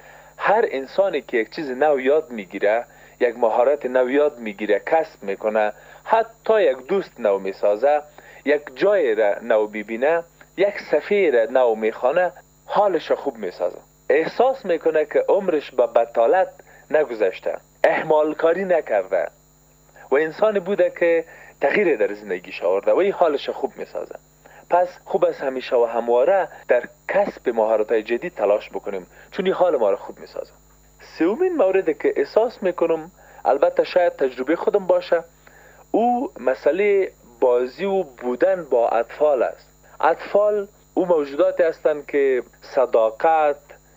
هر انسانی که یک چیز نو یاد میگیره، یک مهارت نو یاد میگیره، کسب میکنه، حتی یک دوست نو میسازه، یک جای را نو ببینه، یک صفحه را نو میخونه، حالش خوب میسازه. احساس میکنه که عمرش به بطالت نگذشته، اهمال کاری نکرده و انسانی بوده که تغییر در زندگیش آورده و این حالش خوب میسازه. پس خوب است همیشه و همواره در کسب مهارت‌های جدید تلاش بکنیم، چون این حال ما را خوب میسازه. سومین موردی که احساس میکنم، البته شاید تجربه خودم باشه، او مسئله بازی و بودن با اطفال است. اطفال او موجوداتی هستند که صداقت،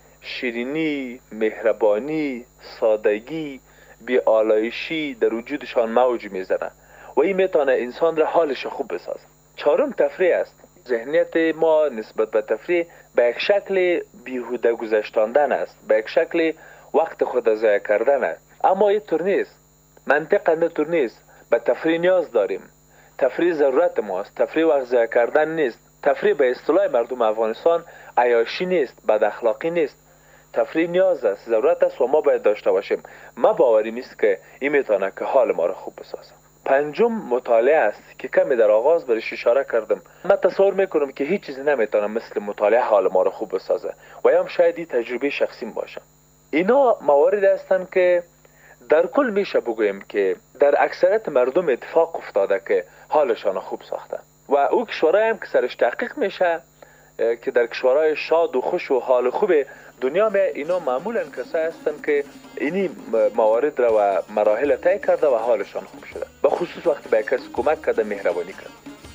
شیرینی، مهربانی، سادگی، بی‌آلایشی در وجودشان موج میزنه و این میتونه انسان را حالش خوب بسازه. چهارم، تفریح است. ذهنیت ما نسبت به تفریح به یک شکل بیهوده گذشتاندن است، به یک شکل وقت خود ضایع کردن است. اما این طور نیست، منطق اینطور نیست. به تفریح نیاز داریم، تفریح ضرورت ماست، تفریح وقت ضایع کردن نیست. تفریح به اصطلاح مردم افغانستان عیاشی نیست، بد اخلاقی نیست. تفریح نیاز است، ضرورت است و ما باید داشته باشیم. ما باوریم است که این میتونه که حال ما را خوب بسازه. پنجم، مطالعه است که کمی در آغاز برش اشاره کردم. من تصور میکنم که هیچ چیزی نمیتونه مثل مطالعه حال ما را خوب بسازه و هم شاید این تجربه شخصیم باشه. اینا موارد هستند که در کل میشه بگویم که در اکثریت مردم اتفاق افتاده که حالشان خوب ساختن و او کشورهای هم که سرش تحقیق میشه که در کشورهای شاد و خوش و حال خوب دنیا می اینا معمولا کسایی هستن که اینی موارد را و مراحل طی کرده و حالشان خوب شده، به خصوص وقتی به کسی کمک کرده، مهربانی کرده.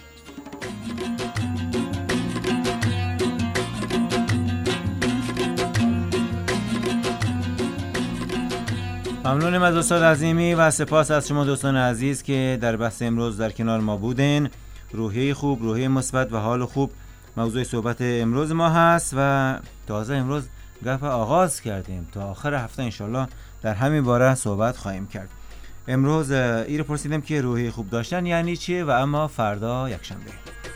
ممنونم از استاد عظیمی و سپاس از شما دوستان عزیز که در بحث امروز در کنار ما بودین. روحیه خوب، روحیه مثبت و حال خوب موضوع صحبت امروز ما هست و تازه امروز گپ آغاز کردیم. تا آخر هفته انشالله در همین باره صحبت خواهیم کرد. امروز ای رو پرسیدم که روحیه خوب داشتن یعنی چیه و اما فردا یکشنبه.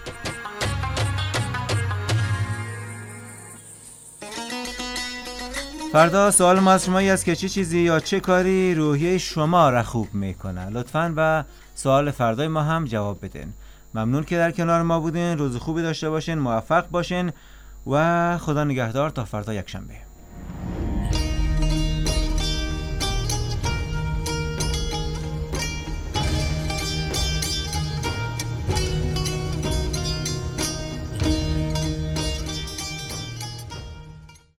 فردا سوال ما از شما است که چه چی چیزی یا چه کاری روحیه شما را خوب میکنه. لطفاً به سوال فردای ما هم جواب بدین. ممنون که در کنار ما بودین. روز خوبی داشته باشین، موفق باشین و خدا نگهدار تا فردا یکشنبه.